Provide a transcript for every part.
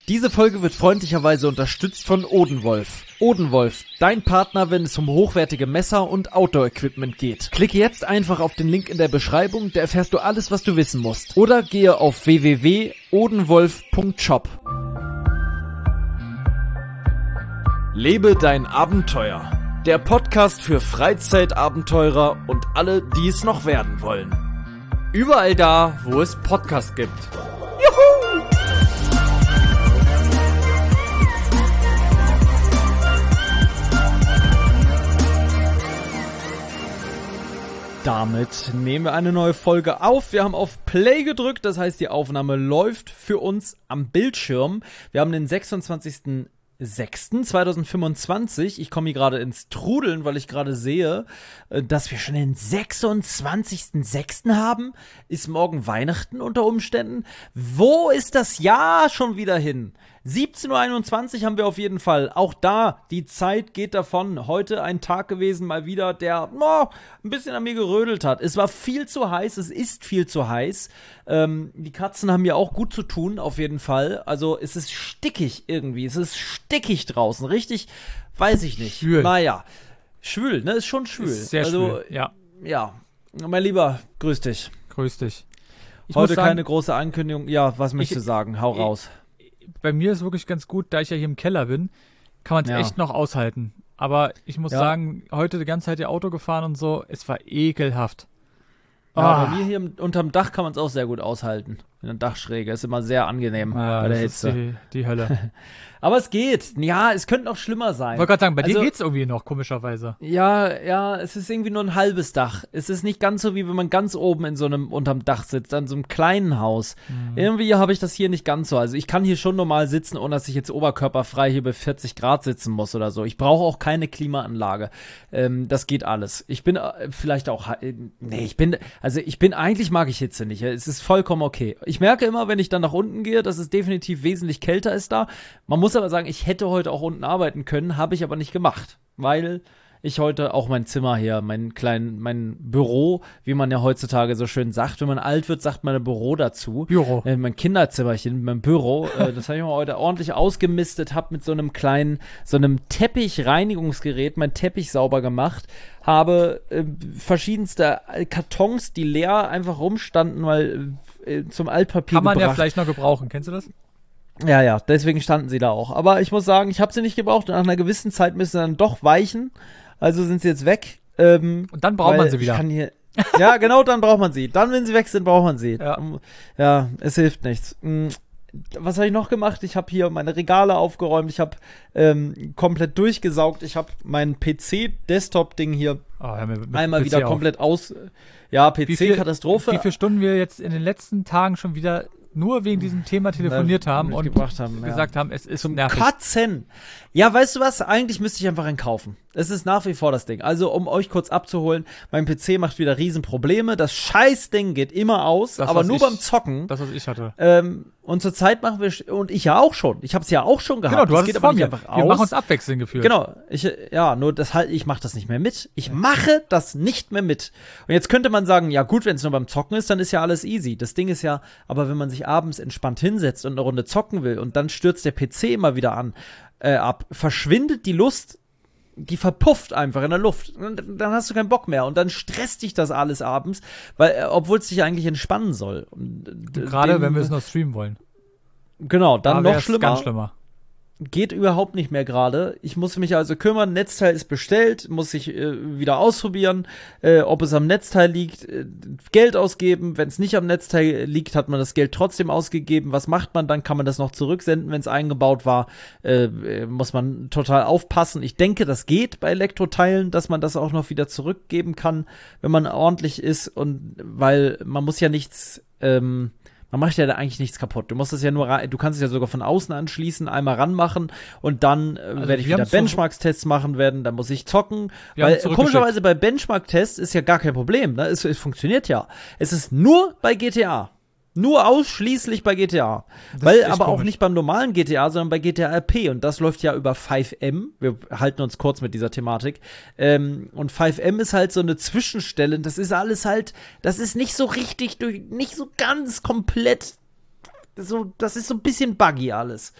Diese Folge wird freundlicherweise unterstützt von Odenwolf. Odenwolf, dein Partner, wenn es um hochwertige Messer und Outdoor-Equipment geht. Klicke jetzt einfach auf den Link in der Beschreibung, da erfährst du alles, was du wissen musst. Oder gehe auf www.odenwolf.shop. Lebe dein Abenteuer. Der Podcast für Freizeitabenteurer und alle, die es noch werden wollen. Überall da, wo es Podcasts gibt. Juhu! Damit nehmen wir eine neue Folge auf. Wir haben auf Play gedrückt, das heißt, die Aufnahme läuft für uns am Bildschirm. Wir haben den 26.06.2025. Ich komme hier gerade ins Trudeln, weil ich gerade sehe, dass wir schon den 26.06. haben. Ist morgen Weihnachten unter Umständen? Wo ist das Jahr schon wieder hin? 17.21 Uhr haben wir auf jeden Fall. Auch da, die Zeit geht davon. Heute ein Tag gewesen, mal wieder, der ein bisschen an mir gerödelt hat. Es war viel zu heiß, es ist viel zu heiß. Die Katzen haben mir auch gut zu tun, auf jeden Fall. Also es ist stickig irgendwie, es ist stickig draußen. Richtig, weiß ich nicht. Schwül. Naja, schwül, ne? Ist schon schwül. Ist sehr schwül, ja. Ja, mein Lieber, grüß dich. Grüß dich. Heute keine große Ankündigung. Ja, was möchtest du sagen? Hau raus. Bei mir ist wirklich ganz gut, da ich ja hier im Keller bin, kann man es echt noch aushalten. Aber ich muss sagen, heute die ganze Zeit ihr Auto gefahren und so, es war ekelhaft. Ja, bei mir hier unterm Dach kann man es auch sehr gut aushalten. In der Dachschräge ist immer sehr angenehm bei der Hitze. Ist die Hölle. Aber es geht. Ja, es könnte noch schlimmer sein. Ich wollte gerade sagen, bei dir geht's irgendwie noch, komischerweise. Ja, es ist irgendwie nur ein halbes Dach. Es ist nicht ganz so, wie wenn man ganz oben in so einem, unterm Dach sitzt, an so einem kleinen Haus. Irgendwie habe ich das hier nicht ganz so. Also ich kann hier schon normal sitzen, ohne dass ich jetzt oberkörperfrei hier bei 40 Grad sitzen muss oder so. Ich brauche auch keine Klimaanlage. Das geht alles. Ich bin vielleicht auch, eigentlich mag ich Hitze nicht. Es ist vollkommen okay. Ich merke immer, wenn ich dann nach unten gehe, dass es definitiv wesentlich kälter ist da. Man muss aber sagen, ich hätte heute auch unten arbeiten können, habe ich aber nicht gemacht, weil ich heute auch mein Zimmer hier, mein Büro, wie man ja heutzutage so schön sagt, wenn man alt wird, sagt man ein Büro dazu. Büro. Mein Kinderzimmerchen, mein Büro, das habe ich mal heute ordentlich ausgemistet, habe mit so einem Teppichreinigungsgerät meinen Teppich sauber gemacht, habe verschiedenste Kartons, die leer einfach rumstanden, weil zum Altpapier kann man gebracht. Ja vielleicht noch gebrauchen, kennst du das? Ja, deswegen standen sie da auch. Aber ich muss sagen, ich habe sie nicht gebraucht und nach einer gewissen Zeit müssen sie dann doch weichen. Also sind sie jetzt weg. Und dann braucht man sie wieder. Ja, genau, dann braucht man sie. Dann, wenn sie weg sind, braucht man sie. Ja, es hilft nichts. Was habe ich noch gemacht? Ich habe hier meine Regale aufgeräumt. Ich habe komplett durchgesaugt. Ich habe mein PC-Desktop-Ding hier einmal wieder komplett aus. Ja, PC-Katastrophe. Wie viele Stunden wir jetzt in den letzten Tagen schon wieder nur wegen diesem Thema telefoniert haben und gesagt haben, es ist zum nervig. Kotzen. Ja, weißt du was? Eigentlich müsste ich einfach einen kaufen. Es ist nach wie vor das Ding. Also, um euch kurz abzuholen, mein PC macht wieder Riesenprobleme. Das Scheißding geht immer aus, aber nur beim Zocken. Das, was ich hatte. Und zurzeit machen wir, und ich ja auch schon. Ich habe es ja auch schon gehabt. Genau, du hast geht es aber vor nicht mir. einfach Wir aus. machen uns abwechselnd gefühlt. Genau. Ich mache das nicht mehr mit. Ich mache das nicht mehr mit. Und jetzt könnte man sagen, ja gut, wenn es nur beim Zocken ist, dann ist ja alles easy. Das Ding ist ja, aber wenn man sich abends entspannt hinsetzt und eine Runde zocken will und dann stürzt der PC immer wieder ab, verschwindet die Lust, die verpufft einfach in der Luft. Und dann hast du keinen Bock mehr. Und dann stresst dich das alles abends, obwohl es dich eigentlich entspannen soll. Gerade wenn wir es noch streamen wollen. Genau, dann noch schlimmer. Ganz schlimmer. Geht überhaupt nicht mehr gerade. Ich muss mich also kümmern. Netzteil ist bestellt, muss ich wieder ausprobieren, ob es am Netzteil liegt. Geld ausgeben. Wenn es nicht am Netzteil liegt, hat man das Geld trotzdem ausgegeben. Was macht man dann? Kann man das noch zurücksenden, wenn es eingebaut war? Muss man total aufpassen. Ich denke, das geht bei Elektroteilen, dass man das auch noch wieder zurückgeben kann, wenn man ordentlich ist. Und weil man muss ja nichts man macht ja da eigentlich nichts kaputt. Du musst es ja du kannst es ja sogar von außen anschließen, einmal ranmachen und dann werde ich wieder Benchmark-Tests machen werden, dann muss ich zocken. Weil komischerweise bei Benchmark-Tests ist ja gar kein Problem, ne? Es funktioniert ja. Es ist nur bei GTA. Nur ausschließlich bei GTA. Weil aber komisch. Auch nicht beim normalen GTA, sondern bei GTA RP. Und das läuft ja über 5M. Wir halten uns kurz mit dieser Thematik. Und 5M ist halt so eine Zwischenstelle. Das ist alles halt, das ist nicht so richtig, nicht so ganz komplett. Das ist so ein bisschen buggy alles.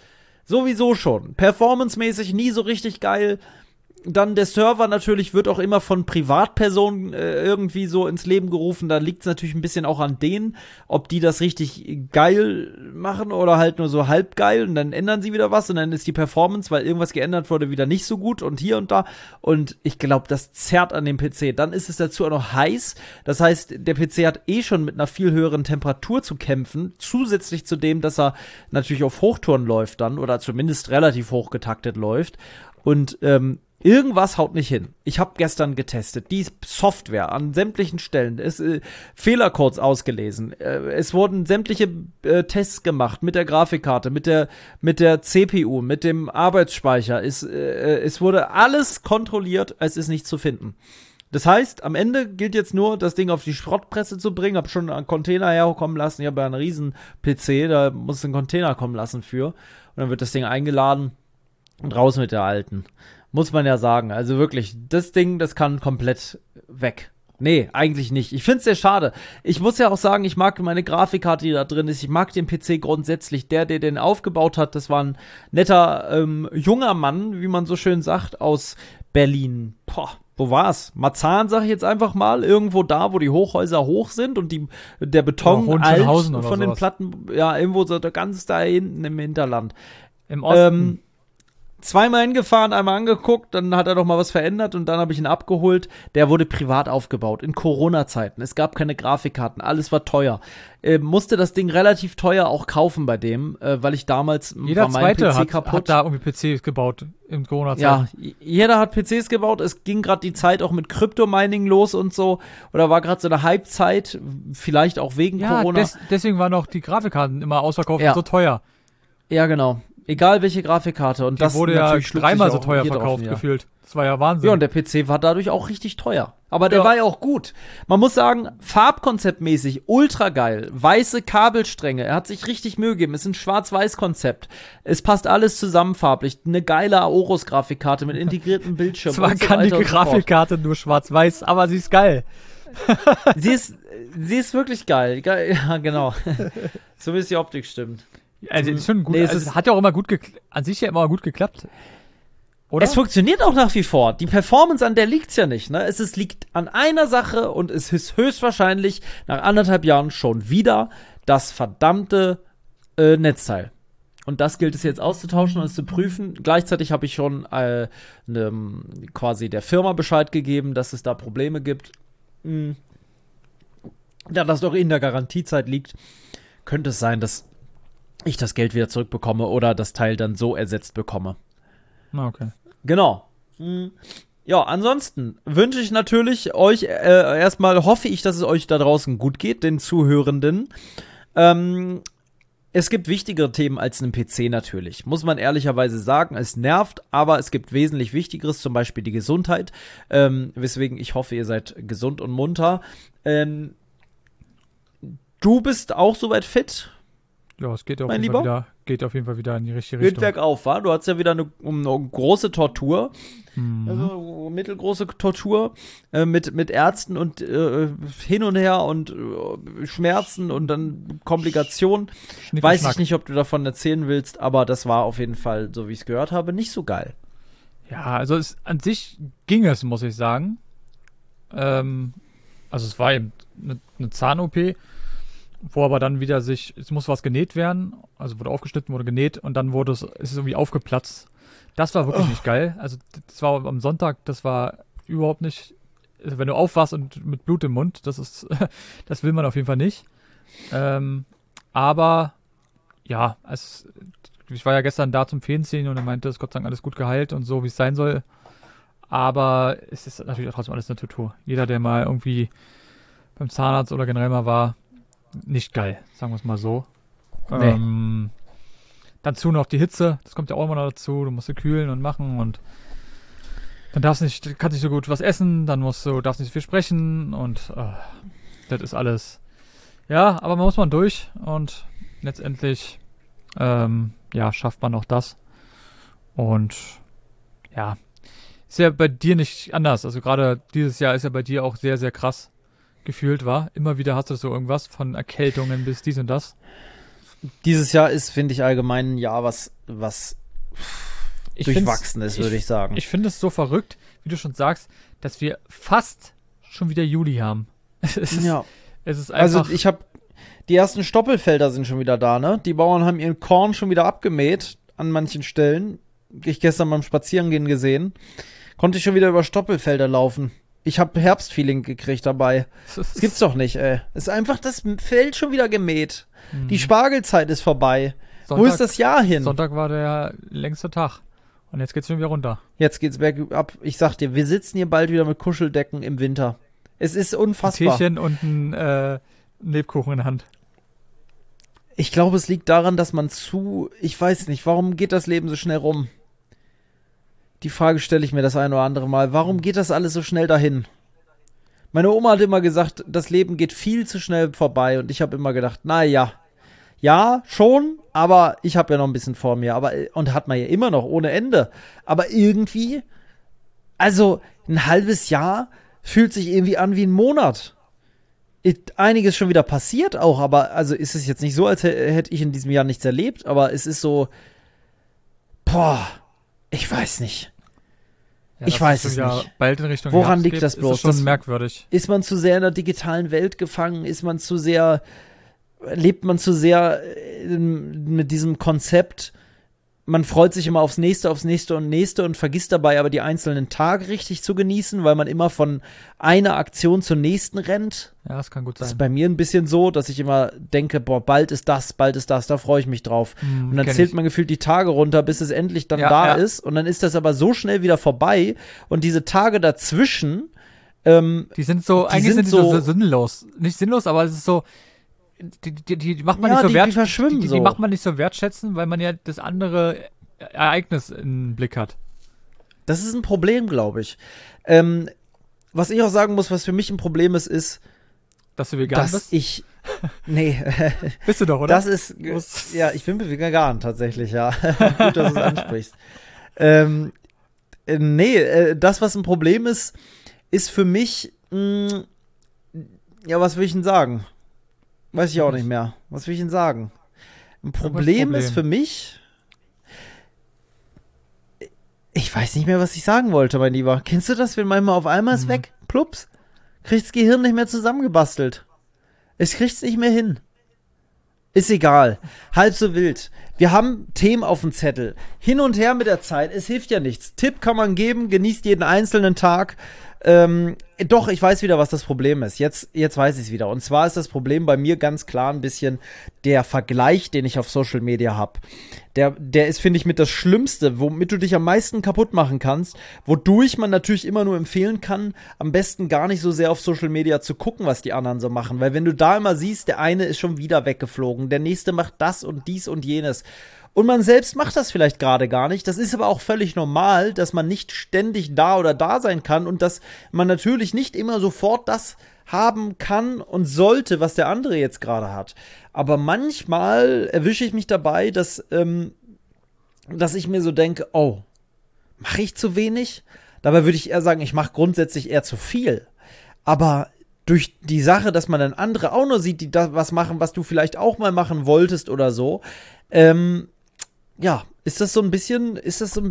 Sowieso schon. Performance-mäßig nie so richtig geil. Dann der Server natürlich wird auch immer von Privatpersonen irgendwie so ins Leben gerufen. Da liegt es natürlich ein bisschen auch an denen, ob die das richtig geil machen oder halt nur so halb geil. Und dann ändern sie wieder was und dann ist die Performance, weil irgendwas geändert wurde, wieder nicht so gut und hier und da. Und ich glaube, das zerrt an dem PC. Dann ist es dazu auch noch heiß. Das heißt, der PC hat schon mit einer viel höheren Temperatur zu kämpfen. Zusätzlich zu dem, dass er natürlich auf Hochtouren läuft dann oder zumindest relativ hochgetaktet läuft. Und irgendwas haut nicht hin. Ich habe gestern getestet. Die Software an sämtlichen Stellen ist Fehlercodes ausgelesen. Es wurden sämtliche Tests gemacht mit der Grafikkarte, mit der CPU, mit dem Arbeitsspeicher. Es wurde alles kontrolliert, es ist nicht zu finden. Das heißt, am Ende gilt jetzt nur, das Ding auf die Schrottpresse zu bringen. Hab schon einen Container herkommen lassen. Ich habe ja einen riesen PC, da muss ein Container kommen lassen für. Und dann wird das Ding eingeladen und raus mit der alten. Muss man ja sagen. Also wirklich, das Ding, das kann komplett weg. Nee, eigentlich nicht. Ich find's sehr schade. Ich muss ja auch sagen, ich mag meine Grafikkarte, die da drin ist. Ich mag den PC grundsätzlich. Der den aufgebaut hat, das war ein netter, junger Mann, wie man so schön sagt, aus Berlin. Wo war's? Marzahn, sag ich jetzt einfach mal. Irgendwo da, wo die Hochhäuser hoch sind und der Beton alt von den Platten. Ja, irgendwo so ganz da hinten im Hinterland. Im Osten. Zweimal hingefahren, einmal angeguckt, dann hat er noch mal was verändert und dann habe ich ihn abgeholt. Der wurde privat aufgebaut, in Corona-Zeiten. Es gab keine Grafikkarten, alles war teuer. Musste das Ding relativ teuer auch kaufen bei dem, weil ich damals war mein PC kaputt. Hat da irgendwie PCs gebaut in Corona-Zeiten. Ja, jeder hat PCs gebaut. Es ging gerade die Zeit auch mit Kryptomining los und so. Oder war gerade so eine Hype-Zeit, vielleicht auch wegen Corona. Deswegen waren auch die Grafikkarten immer ausverkauft und so teuer. Ja, genau. Egal welche Grafikkarte. Und das wurde ja dreimal so teuer verkauft, gefühlt. Das war ja Wahnsinn. Ja, und der PC war dadurch auch richtig teuer. Aber der war ja auch gut. Man muss sagen, farbkonzeptmäßig ultra geil. Weiße Kabelstränge. Er hat sich richtig Mühe gegeben. Es ist ein Schwarz-Weiß-Konzept. Es passt alles zusammen farblich. Eine geile Aorus-Grafikkarte mit integriertem Bildschirm. Zwar kann die Grafikkarte nur schwarz-weiß, aber sie ist geil. sie ist wirklich geil. Ja, genau. So wie es die Optik stimmt. Also ist schon gut. Nee, es hat ja auch immer an sich ja immer gut geklappt. Oder? Es funktioniert auch nach wie vor. Die Performance, an der liegt's ja nicht, ne? Es liegt an einer Sache und es ist höchstwahrscheinlich nach 1,5 Jahren schon wieder das verdammte Netzteil. Und das gilt es jetzt auszutauschen und es zu prüfen. Gleichzeitig habe ich schon quasi der Firma Bescheid gegeben, dass es da Probleme gibt. Da das doch in der Garantiezeit liegt, könnte es sein, dass ich das Geld wieder zurückbekomme oder das Teil dann so ersetzt bekomme. Okay. Genau. Ja, ansonsten wünsche ich natürlich euch erstmal, hoffe ich, dass es euch da draußen gut geht, den Zuhörenden. Es gibt wichtigere Themen als einen PC natürlich, muss man ehrlicherweise sagen. Es nervt, aber es gibt wesentlich Wichtigeres, zum Beispiel die Gesundheit. Weswegen ich hoffe, ihr seid gesund und munter. Du bist auch soweit fit? Ja, es geht auf jeden Fall wieder in die richtige Richtung. Geht bergauf, wa? Du hattest ja wieder eine große Tortur. Also mittelgroße Tortur mit Ärzten und hin und her und Schmerzen und dann Komplikationen. Weiß ich nicht, ob du davon erzählen willst, aber das war auf jeden Fall, so wie ich es gehört habe, nicht so geil. Ja, also an sich ging es, muss ich sagen. Also es war eben eine Zahn-OP, wo aber dann wieder es muss was genäht werden, also wurde aufgeschnitten, wurde genäht und dann ist es irgendwie aufgeplatzt. Das war wirklich nicht geil. Also das war am Sonntag, das war überhaupt nicht, also wenn du aufwachst und mit Blut im Mund, das will man auf jeden Fall nicht. Aber ja, ich war ja gestern da zum Fähnziehen und er meinte, es ist Gott sei Dank alles gut geheilt und so, wie es sein soll. Aber es ist natürlich auch trotzdem alles eine Tortur. Jeder, der mal irgendwie beim Zahnarzt oder generell mal war, nicht geil, sagen wir es mal so. Nee. Dazu noch die Hitze, das kommt ja auch immer noch dazu. Du musst sie kühlen und machen und dann kannst nicht so gut was essen, dann darfst nicht so viel sprechen und das ist alles. Ja, aber man muss durch und letztendlich schafft man auch das. Und ja, ist ja bei dir nicht anders. Also gerade dieses Jahr ist ja bei dir auch sehr, sehr krass gefühlt, war. Immer wieder hast du so irgendwas von Erkältungen bis dies und das. Dieses Jahr ist, finde ich, allgemein ein Jahr, was durchwachsen ist, würde ich sagen. Ich finde es so verrückt, wie du schon sagst, dass wir fast schon wieder Juli haben. Es ist einfach. Also die ersten Stoppelfelder sind schon wieder da, ne? Die Bauern haben ihren Korn schon wieder abgemäht an manchen Stellen. Ich gestern beim Spazierengehen gesehen. Konnte ich schon wieder über Stoppelfelder laufen. Ich habe Herbstfeeling gekriegt dabei. Das gibt's doch nicht, ey. Es ist einfach das Feld schon wieder gemäht. Die Spargelzeit ist vorbei. Wo ist das Jahr hin? Sonntag war der längste Tag. Und jetzt geht's schon wieder runter. Jetzt geht's bergab. Ich sag dir, wir sitzen hier bald wieder mit Kuscheldecken im Winter. Es ist unfassbar. Ein Tierchen und ein Lebkuchen in der Hand. Ich glaube, es liegt daran, dass ich weiß nicht, warum geht das Leben so schnell rum? Die Frage stelle ich mir das ein oder andere Mal. Warum geht das alles so schnell dahin? Meine Oma hat immer gesagt, das Leben geht viel zu schnell vorbei. Und ich habe immer gedacht, naja, ja, schon, aber ich habe ja noch ein bisschen vor mir. Und hat man ja immer noch ohne Ende. Aber irgendwie, also ein halbes Jahr fühlt sich irgendwie an wie ein Monat. Einiges schon wieder passiert auch, aber also ist es jetzt nicht so, als hätte ich in diesem Jahr nichts erlebt, aber es ist so, ich weiß nicht. Ja, ich weiß es nicht. Bald in Richtung Woran liegt das bloß? Ist schon merkwürdig. Ist man zu sehr in der digitalen Welt gefangen? Lebt man zu sehr mit diesem Konzept, man freut sich immer aufs nächste und vergisst dabei aber die einzelnen Tage richtig zu genießen, weil man immer von einer Aktion zur nächsten rennt. Ja, das kann gut sein. Das ist bei mir ein bisschen so, dass ich immer denke, bald ist das, da freue ich mich drauf. Und dann zählt man gefühlt die Tage runter, bis es endlich dann ist. Und dann ist das aber so schnell wieder vorbei. Und diese Tage dazwischen, die sind so sinnlos. Nicht sinnlos, aber es ist so, die macht man nicht so die verschwimmen so. Die macht man nicht so wertschätzen, weil man ja das andere Ereignis im Blick hat. Das ist ein Problem, glaube ich. Was ich auch sagen muss, was für mich ein Problem ist, dass du vegan bist? Nee. Bist du doch, oder? Das ist, ja, ich bin vegan tatsächlich, ja. Gut, dass du es ansprichst. Das, was ein Problem ist für mich, was will ich denn sagen? Weiß ich auch nicht mehr. Was will ich denn sagen? Ein Problem ist für mich, ich weiß nicht mehr, was ich sagen wollte, mein Lieber. Kennst du das, wenn manchmal auf einmal ist weg? Plups. Kriegt das Gehirn nicht mehr zusammengebastelt. Es kriegt's nicht mehr hin. Ist egal. Halb so wild. Wir haben Themen auf dem Zettel. Hin und her mit der Zeit. Es hilft ja nichts. Tipp kann man geben. Genießt jeden einzelnen Tag. Doch, ich weiß wieder, was das Problem ist. Jetzt weiß ich es wieder. Und zwar ist das Problem bei mir ganz klar ein bisschen der Vergleich, den ich auf Social Media habe. Der ist, finde ich, mit das Schlimmste, womit du dich am meisten kaputt machen kannst, wodurch man natürlich immer nur empfehlen kann, am besten gar nicht so sehr auf Social Media zu gucken, was die anderen so machen. Weil wenn du da immer siehst, der eine ist schon wieder weggeflogen, der nächste macht das und dies und jenes. Und man selbst macht das vielleicht gerade gar nicht. Das ist aber auch völlig normal, dass man nicht ständig da oder da sein kann und dass man natürlich nicht immer sofort das haben kann und sollte, was der andere jetzt gerade hat. Aber manchmal erwische ich mich dabei, dass ich mir so denke, oh, mache ich zu wenig? Dabei würde ich eher sagen, ich mache grundsätzlich eher zu viel. Aber durch die Sache, dass man dann andere auch nur sieht, die da was machen, was du vielleicht auch mal machen wolltest oder so, ist das so ein bisschen,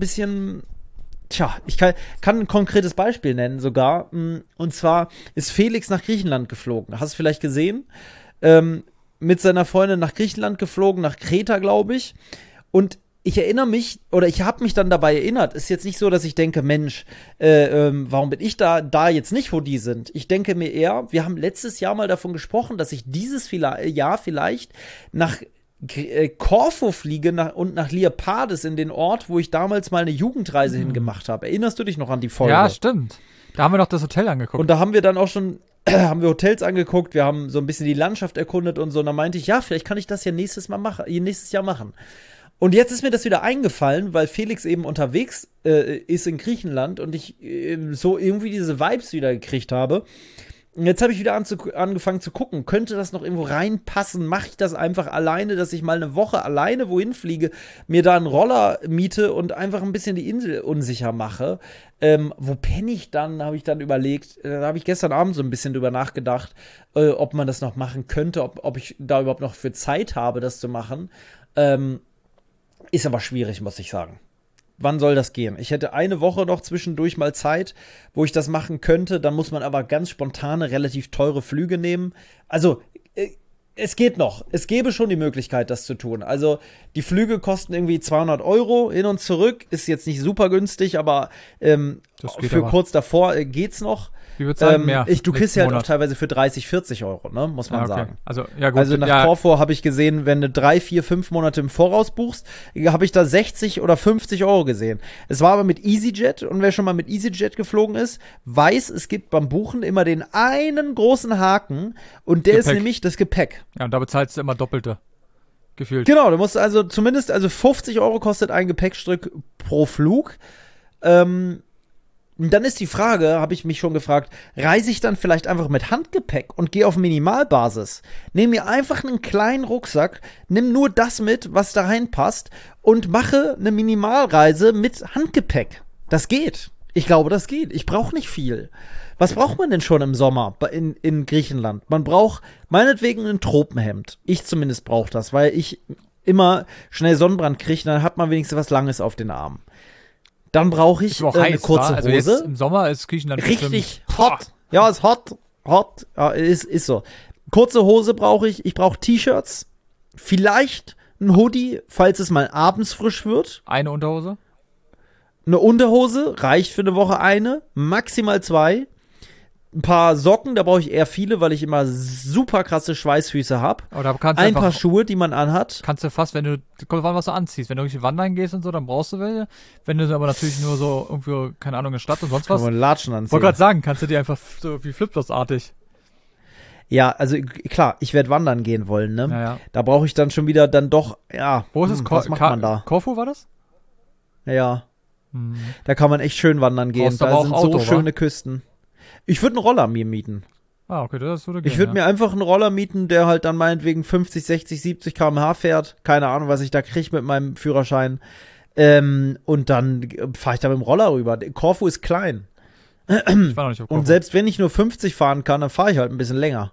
ich kann ein konkretes Beispiel nennen sogar. Und zwar ist Felix nach Griechenland geflogen. Hast du vielleicht gesehen? Mit seiner Freundin nach Griechenland geflogen, nach Kreta, glaube ich. Und ich erinnere mich, oder ich habe mich dann dabei erinnert, ist jetzt nicht so, dass ich denke, Mensch, warum bin ich da jetzt nicht, wo die sind? Ich denke mir eher, wir haben letztes Jahr mal davon gesprochen, dass ich dieses Jahr vielleicht nach Korfu fliege und nach Liepades in den Ort, wo ich damals mal eine Jugendreise hingemacht habe. Erinnerst du dich noch an die Folge? Ja, stimmt. Da haben wir doch das Hotel angeguckt. Und da haben wir dann auch schon haben wir Hotels angeguckt, wir haben so ein bisschen die Landschaft erkundet und so. Und dann meinte ich, ja, vielleicht kann ich das ja nächstes Jahr machen. Und jetzt ist mir das wieder eingefallen, weil Felix eben unterwegs ist in Griechenland und ich so irgendwie diese Vibes wieder gekriegt habe. Und jetzt habe ich wieder angefangen zu gucken, könnte das noch irgendwo reinpassen? Mache ich das einfach alleine, dass ich mal eine Woche alleine wohin fliege, mir da einen Roller miete und einfach ein bisschen die Insel unsicher mache? Wo penne ich dann, habe ich dann überlegt. Da habe ich gestern Abend so ein bisschen drüber nachgedacht, ob man das noch machen könnte, ob ich da überhaupt noch für Zeit habe, das zu machen. Ist aber schwierig, muss ich sagen. wann soll das gehen? Ich hätte eine Woche noch zwischendurch mal Zeit, wo ich das machen könnte. Dann muss man aber ganz spontane, relativ teure Flüge nehmen. Also, es geht noch. Es gäbe schon die Möglichkeit, das zu tun. Also, die Flüge kosten irgendwie 200 € hin und zurück. Ist jetzt nicht super günstig, aber für aber. kurz davor geht's noch. Wie wird's sein? Mehr. Du kriegst ja halt auch Monat. teilweise für 30, 40 €, ne? Muss man Okay. sagen. Also, ja gut. Also nach ja, Corfu habe ich gesehen, wenn du 3, 4, 5 Monate im Voraus buchst, habe ich da 60 oder 50 € gesehen. Es war aber mit EasyJet, und wer schon mal mit EasyJet geflogen ist, weiß, es gibt beim Buchen immer den einen großen Haken, und der ist Gepäck. nämlich das Gepäck. ja, und da bezahlst du immer Doppelte. Gefühlt. Genau, du musst also 50 € kostet ein Gepäckstück pro Flug. Und dann ist die Frage, habe ich mich schon gefragt, reise ich dann vielleicht einfach mit Handgepäck und gehe auf Minimalbasis? Nehme mir einfach einen kleinen Rucksack, nimm nur das mit, was da reinpasst, und mache eine Minimalreise mit Handgepäck. Das geht. Ich glaube, das geht. Ich brauche nicht viel. Was braucht man denn schon im Sommer in Griechenland? Man braucht meinetwegen ein Tropenhemd. Ich zumindest brauche das, weil ich immer schnell Sonnenbrand kriege, dann hat man wenigstens was Langes auf den Armen. Dann brauche ich Ist aber auch eine heiß, kurze wa? Also Hose. jetzt im Sommer ist Griechenland Richtig bestimmt- hot. Ja, ist hot. Hot. Ja, ist so. Kurze Hose brauche ich. Ich brauche T-Shirts. Vielleicht ein Hoodie, falls es mal abends frisch wird. Eine Unterhose. Eine Unterhose reicht für eine Woche eine. Maximal 2. Ein paar Socken, da brauche ich eher viele, weil ich immer super krasse Schweißfüße habe. Aber da kannst du Ein einfach, paar Schuhe, die man anhat. kannst du fast, wenn du, kommt drauf an, was du anziehst. Wenn du richtig wandern gehst und so, dann brauchst du welche. Wenn du aber natürlich nur so irgendwie, keine Ahnung, in der Stadt und sonst was. Kann man Latschen Ich anziehen. wollte gerade sagen, kannst du dir einfach so wie Flipflops-artig. Ja, also klar, ich werde wandern gehen wollen, ne? Ja. Da brauche ich dann schon wieder dann doch, ja. Wo ist es? Was macht man da? Korfu war das? Ja. Hm. Da kann man echt schön wandern gehen. Brauchst du Da aber auch sind Auto, so wa? schöne Küsten. Ich würde einen Roller mir mieten. Ah, okay, das würde gehen. Ich würde mir einfach einen Roller mieten, der halt dann meinetwegen 50, 60, 70 km/h fährt. Keine Ahnung, was ich da kriege mit meinem Führerschein. Und dann fahre ich da mit dem Roller rüber. Korfu ist klein. Ich war noch nicht auf Korfu. Und selbst wenn ich nur 50 fahren kann, dann fahre ich halt ein bisschen länger.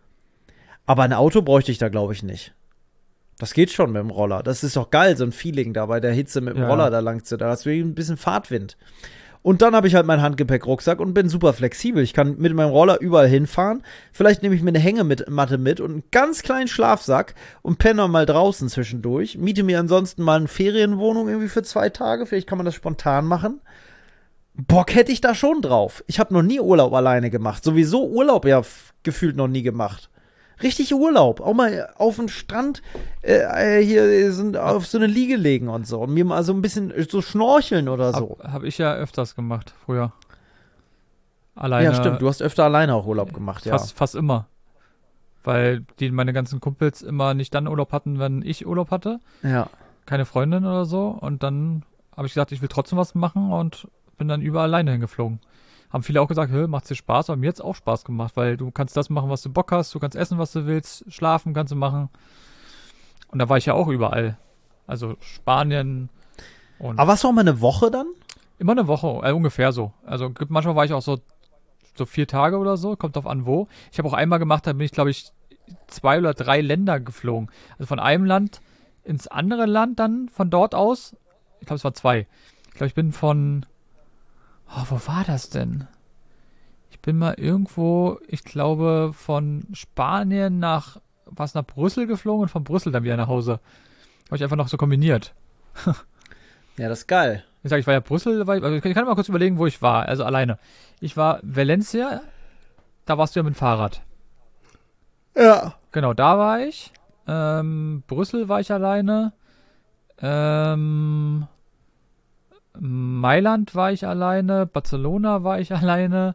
Aber ein Auto bräuchte ich da, glaube ich, nicht. Das geht schon mit dem Roller. Das ist doch geil, so ein Feeling da bei der Hitze mit dem Ja. Roller da lang zu. Da hast du ein bisschen Fahrtwind. Und dann habe ich halt meinen Handgepäckrucksack und bin super flexibel. Ich kann mit meinem Roller überall hinfahren. Vielleicht nehme ich mir eine Hängematte mit und einen ganz kleinen Schlafsack und penne mal draußen zwischendurch. Miete mir ansonsten mal eine Ferienwohnung irgendwie für 2 Tage. Vielleicht kann man das spontan machen. Bock hätte ich da schon drauf. Ich habe noch nie Urlaub alleine gemacht. Sowieso Urlaub ja gefühlt noch nie gemacht. Richtig Urlaub. Auch mal auf dem Strand hier sind auf so eine Liege legen und so. Und mir mal so ein bisschen so schnorcheln oder so. Hab ich ja öfters gemacht, früher. Alleine. Ja, stimmt. Du hast öfter alleine auch Urlaub gemacht, ja. Fast immer. Weil meine ganzen Kumpels immer nicht dann Urlaub hatten, wenn ich Urlaub hatte. Ja. Keine Freundin oder so. Und dann habe ich gesagt, ich will trotzdem was machen und bin dann überall alleine hingeflogen. Haben viele auch gesagt, macht's dir Spaß, aber mir hat's auch Spaß gemacht, weil du kannst das machen, was du Bock hast, du kannst essen, was du willst, schlafen kannst du machen. Und da war ich ja auch überall. Also Spanien und Aber warst du auch mal eine Woche dann? immer eine Woche, ungefähr so. Also manchmal war ich auch so 4 Tage oder so, kommt drauf an wo. Ich habe auch einmal gemacht, da bin ich, glaube ich, 2 oder 3 Länder geflogen. Also von einem Land ins andere Land dann, von dort aus. Ich glaube, es war 2. Ich glaube, ich bin von wo war das denn? Ich bin mal irgendwo, ich glaube, von Spanien nach Brüssel geflogen und von Brüssel dann wieder nach Hause. Habe ich einfach noch so kombiniert. Ja, das ist geil. Ich sage, ich war ja Brüssel, also ich kann mal kurz überlegen, wo ich war, also alleine. Ich war Valencia, da warst du ja mit dem Fahrrad. Ja. Genau, da war ich. Brüssel war ich alleine. Mailand war ich alleine, Barcelona war ich alleine.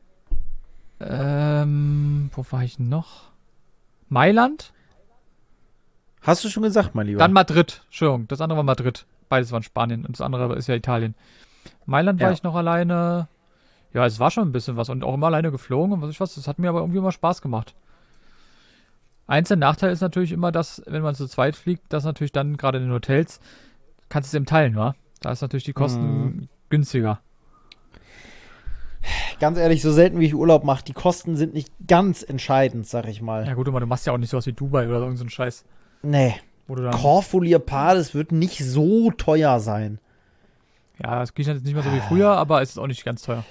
Wo war ich noch? Mailand? Hast du schon gesagt, mein Lieber? Dann Madrid. Entschuldigung, das andere war Madrid. Beides waren Spanien und das andere ist ja Italien. Mailand war Ja. ich noch alleine. Ja, es war schon ein bisschen was und auch immer alleine geflogen und was ich was. Das hat mir aber irgendwie immer Spaß gemacht. Einziger Nachteil ist natürlich immer, dass, wenn man zu zweit fliegt, dass natürlich dann gerade in den Hotels, kannst du es eben teilen, wa? Da ist natürlich die Kosten günstiger. Ganz ehrlich, so selten wie ich Urlaub mache, die Kosten sind nicht ganz entscheidend, sag ich mal. Ja gut, aber du machst ja auch nicht sowas wie Dubai oder irgend so einen Scheiß. Nee. Wo du dann, Korfu Leopard, das wird nicht so teuer sein. Ja, das Griechenland ist nicht mehr so wie früher, aber es ist auch nicht ganz teuer.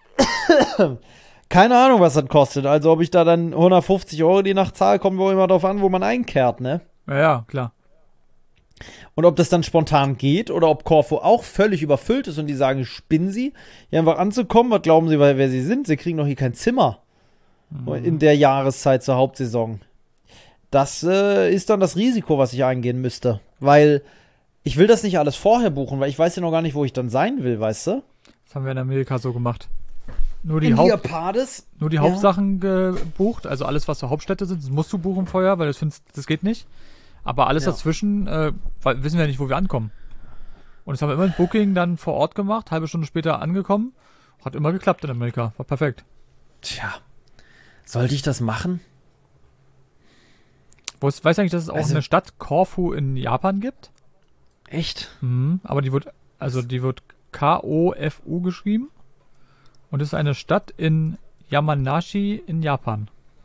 Keine Ahnung, was das kostet. Also, ob ich da dann 150 Euro die Nacht zahle, kommt wohl immer darauf an, wo man einkehrt, ne? Ja, klar. Und ob das dann spontan geht oder ob Korfu auch völlig überfüllt ist und die sagen, spinnen sie, hier einfach anzukommen. Was glauben sie, wer sie sind? Sie kriegen doch hier kein Zimmer in der Jahreszeit zur Hauptsaison. Das ist dann das Risiko, was ich eingehen müsste. Weil ich will das nicht alles vorher buchen, weil ich weiß ja noch gar nicht, wo ich dann sein will, weißt du? Das haben wir in Amerika so gemacht. Nur die, In Liapades? Hauptsachen gebucht, also alles, was so Hauptstädte sind, das musst du buchen vorher, weil du findest, das geht nicht. Aber alles dazwischen, wissen wir nicht, wo wir ankommen. Und das haben wir immer ein Booking dann vor Ort gemacht, halbe Stunde später angekommen. Hat immer geklappt in Amerika, war perfekt. Tja, sollte ich das machen? Weißt du eigentlich, dass es auch eine Stadt Korfu in Japan gibt? Echt? Aber die wird Kofu geschrieben. Und es ist eine Stadt in Yamanashi in Japan.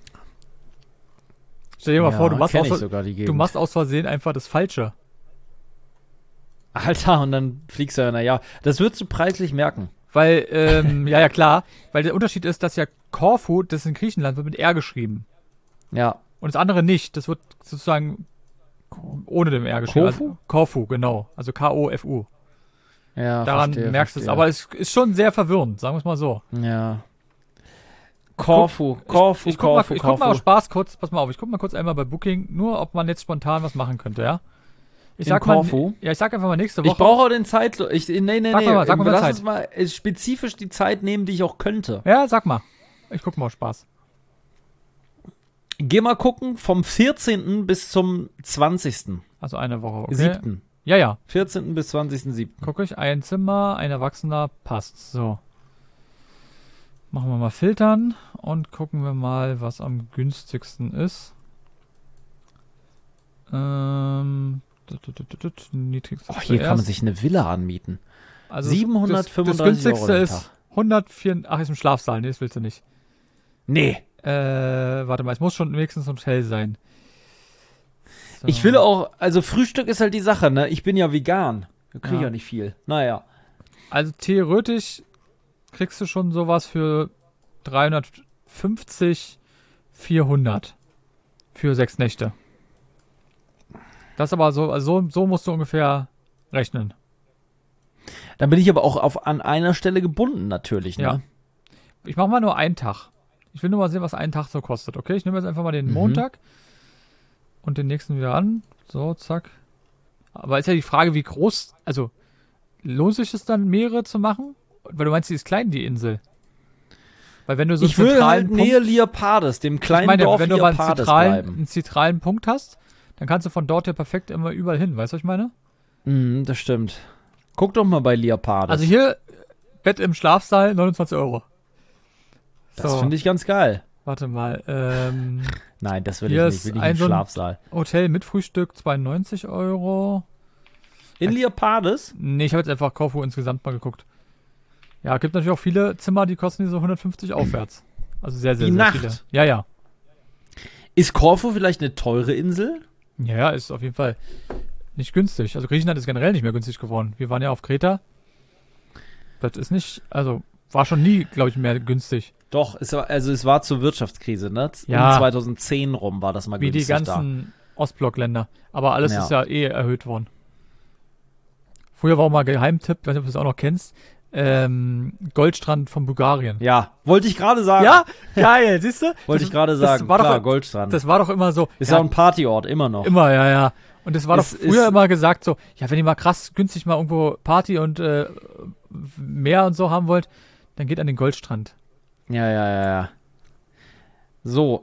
Stell dir mal vor, du machst aus Versehen einfach das Falsche. Alter, und dann fliegst du ja, naja. Das würdest du preislich merken. Weil, ja, klar. Weil der Unterschied ist, dass ja Korfu, das in Griechenland, wird mit R geschrieben. Ja. Und das andere nicht. Das wird sozusagen ohne dem R geschrieben. Korfu? Also, Korfu, genau. Also Kofu. Ja, daran merkst du es. Aber es ist schon sehr verwirrend, sagen wir es mal so. Ja. Korfu. Ich guck mal aus Spaß kurz, pass mal auf, ich guck mal kurz einmal bei Booking, nur ob man jetzt spontan was machen könnte, ja? Ich sag einfach mal nächste Woche. Ich brauche auch den Zeit. Sag mal lass Zeit. uns mal spezifisch die Zeit nehmen, die ich auch könnte. Ja, sag mal. Ich guck mal aus Spaß. Geh mal gucken, vom 14. bis zum 20. Also eine Woche, okay. 7. Ja. 14. bis 20.7. Guck ich, ein Zimmer, ein Erwachsener, passt. So. Machen wir mal filtern und gucken wir mal, was am günstigsten ist. Niedrigste hier kann man sich eine Villa anmieten. Also 735 das günstigste Euro ist 104. Ach, ist im Schlafsaal. Nee, das willst du nicht. Nee. Warte mal, es muss schon wenigstens ein Hotel sein. So. Ich will auch, also Frühstück ist halt die Sache, ne? Ich bin ja vegan. Da krieg ich ja nicht viel. Naja. Also theoretisch kriegst du schon sowas für 350, 400 für 6 Nächte. Das aber so, also so musst du ungefähr rechnen. Dann bin ich aber auch an einer Stelle gebunden natürlich, ne? Ja. Ich mache mal nur einen Tag. Ich will nur mal sehen, was ein Tag so kostet, okay? Ich nehme jetzt einfach mal den Montag und den nächsten wieder an. So, zack. Aber ist ja die Frage, wie groß, also lohnt sich es dann, mehrere zu machen? Weil du meinst, die ist klein, die Insel. Weil wenn du so ich will halt nähe Liapades, dem kleinen Dorf wenn du mal bleiben. einen zentralen Punkt hast, dann kannst du von dort ja perfekt immer überall hin. Weißt du, was ich meine? Das stimmt. Guck doch mal bei Liapades. Also hier, Bett im Schlafsaal, 29 Euro. Das finde ich ganz geil. Warte mal. Nein, das will ich nicht. Ich will nicht im Schlafsaal. Hotel mit Frühstück, 92 Euro. In Liapades? Nee, ich habe jetzt einfach Korfu insgesamt mal geguckt. Ja, gibt natürlich auch viele Zimmer, die kosten so 150 aufwärts. Also sehr, sehr, sehr viele. Ja. Ist Korfu vielleicht eine teure Insel? Ja, ist auf jeden Fall nicht günstig. Also Griechenland ist generell nicht mehr günstig geworden. Wir waren ja auf Kreta. Das ist nicht, also war schon nie, glaube ich, mehr günstig. Doch, es war zur Wirtschaftskrise, ne? Ja. Um 2010 rum war das mal günstig. Wie die ganzen Ostblockländer. Aber alles ist ja erhöht worden. Früher war auch mal Geheimtipp, ich weiß nicht, ob du das auch noch kennst, Goldstrand von Bulgarien. Ja, wollte ich gerade sagen. Ja, geil, siehst du? Wollte ich gerade sagen, klar, Goldstrand. Das war doch immer so. Ist ja auch ein Partyort, immer noch. Immer, ja. Und das war doch früher immer gesagt so, ja, wenn ihr mal krass günstig mal irgendwo Party und Meer und so haben wollt, dann geht an den Goldstrand. Ja. So,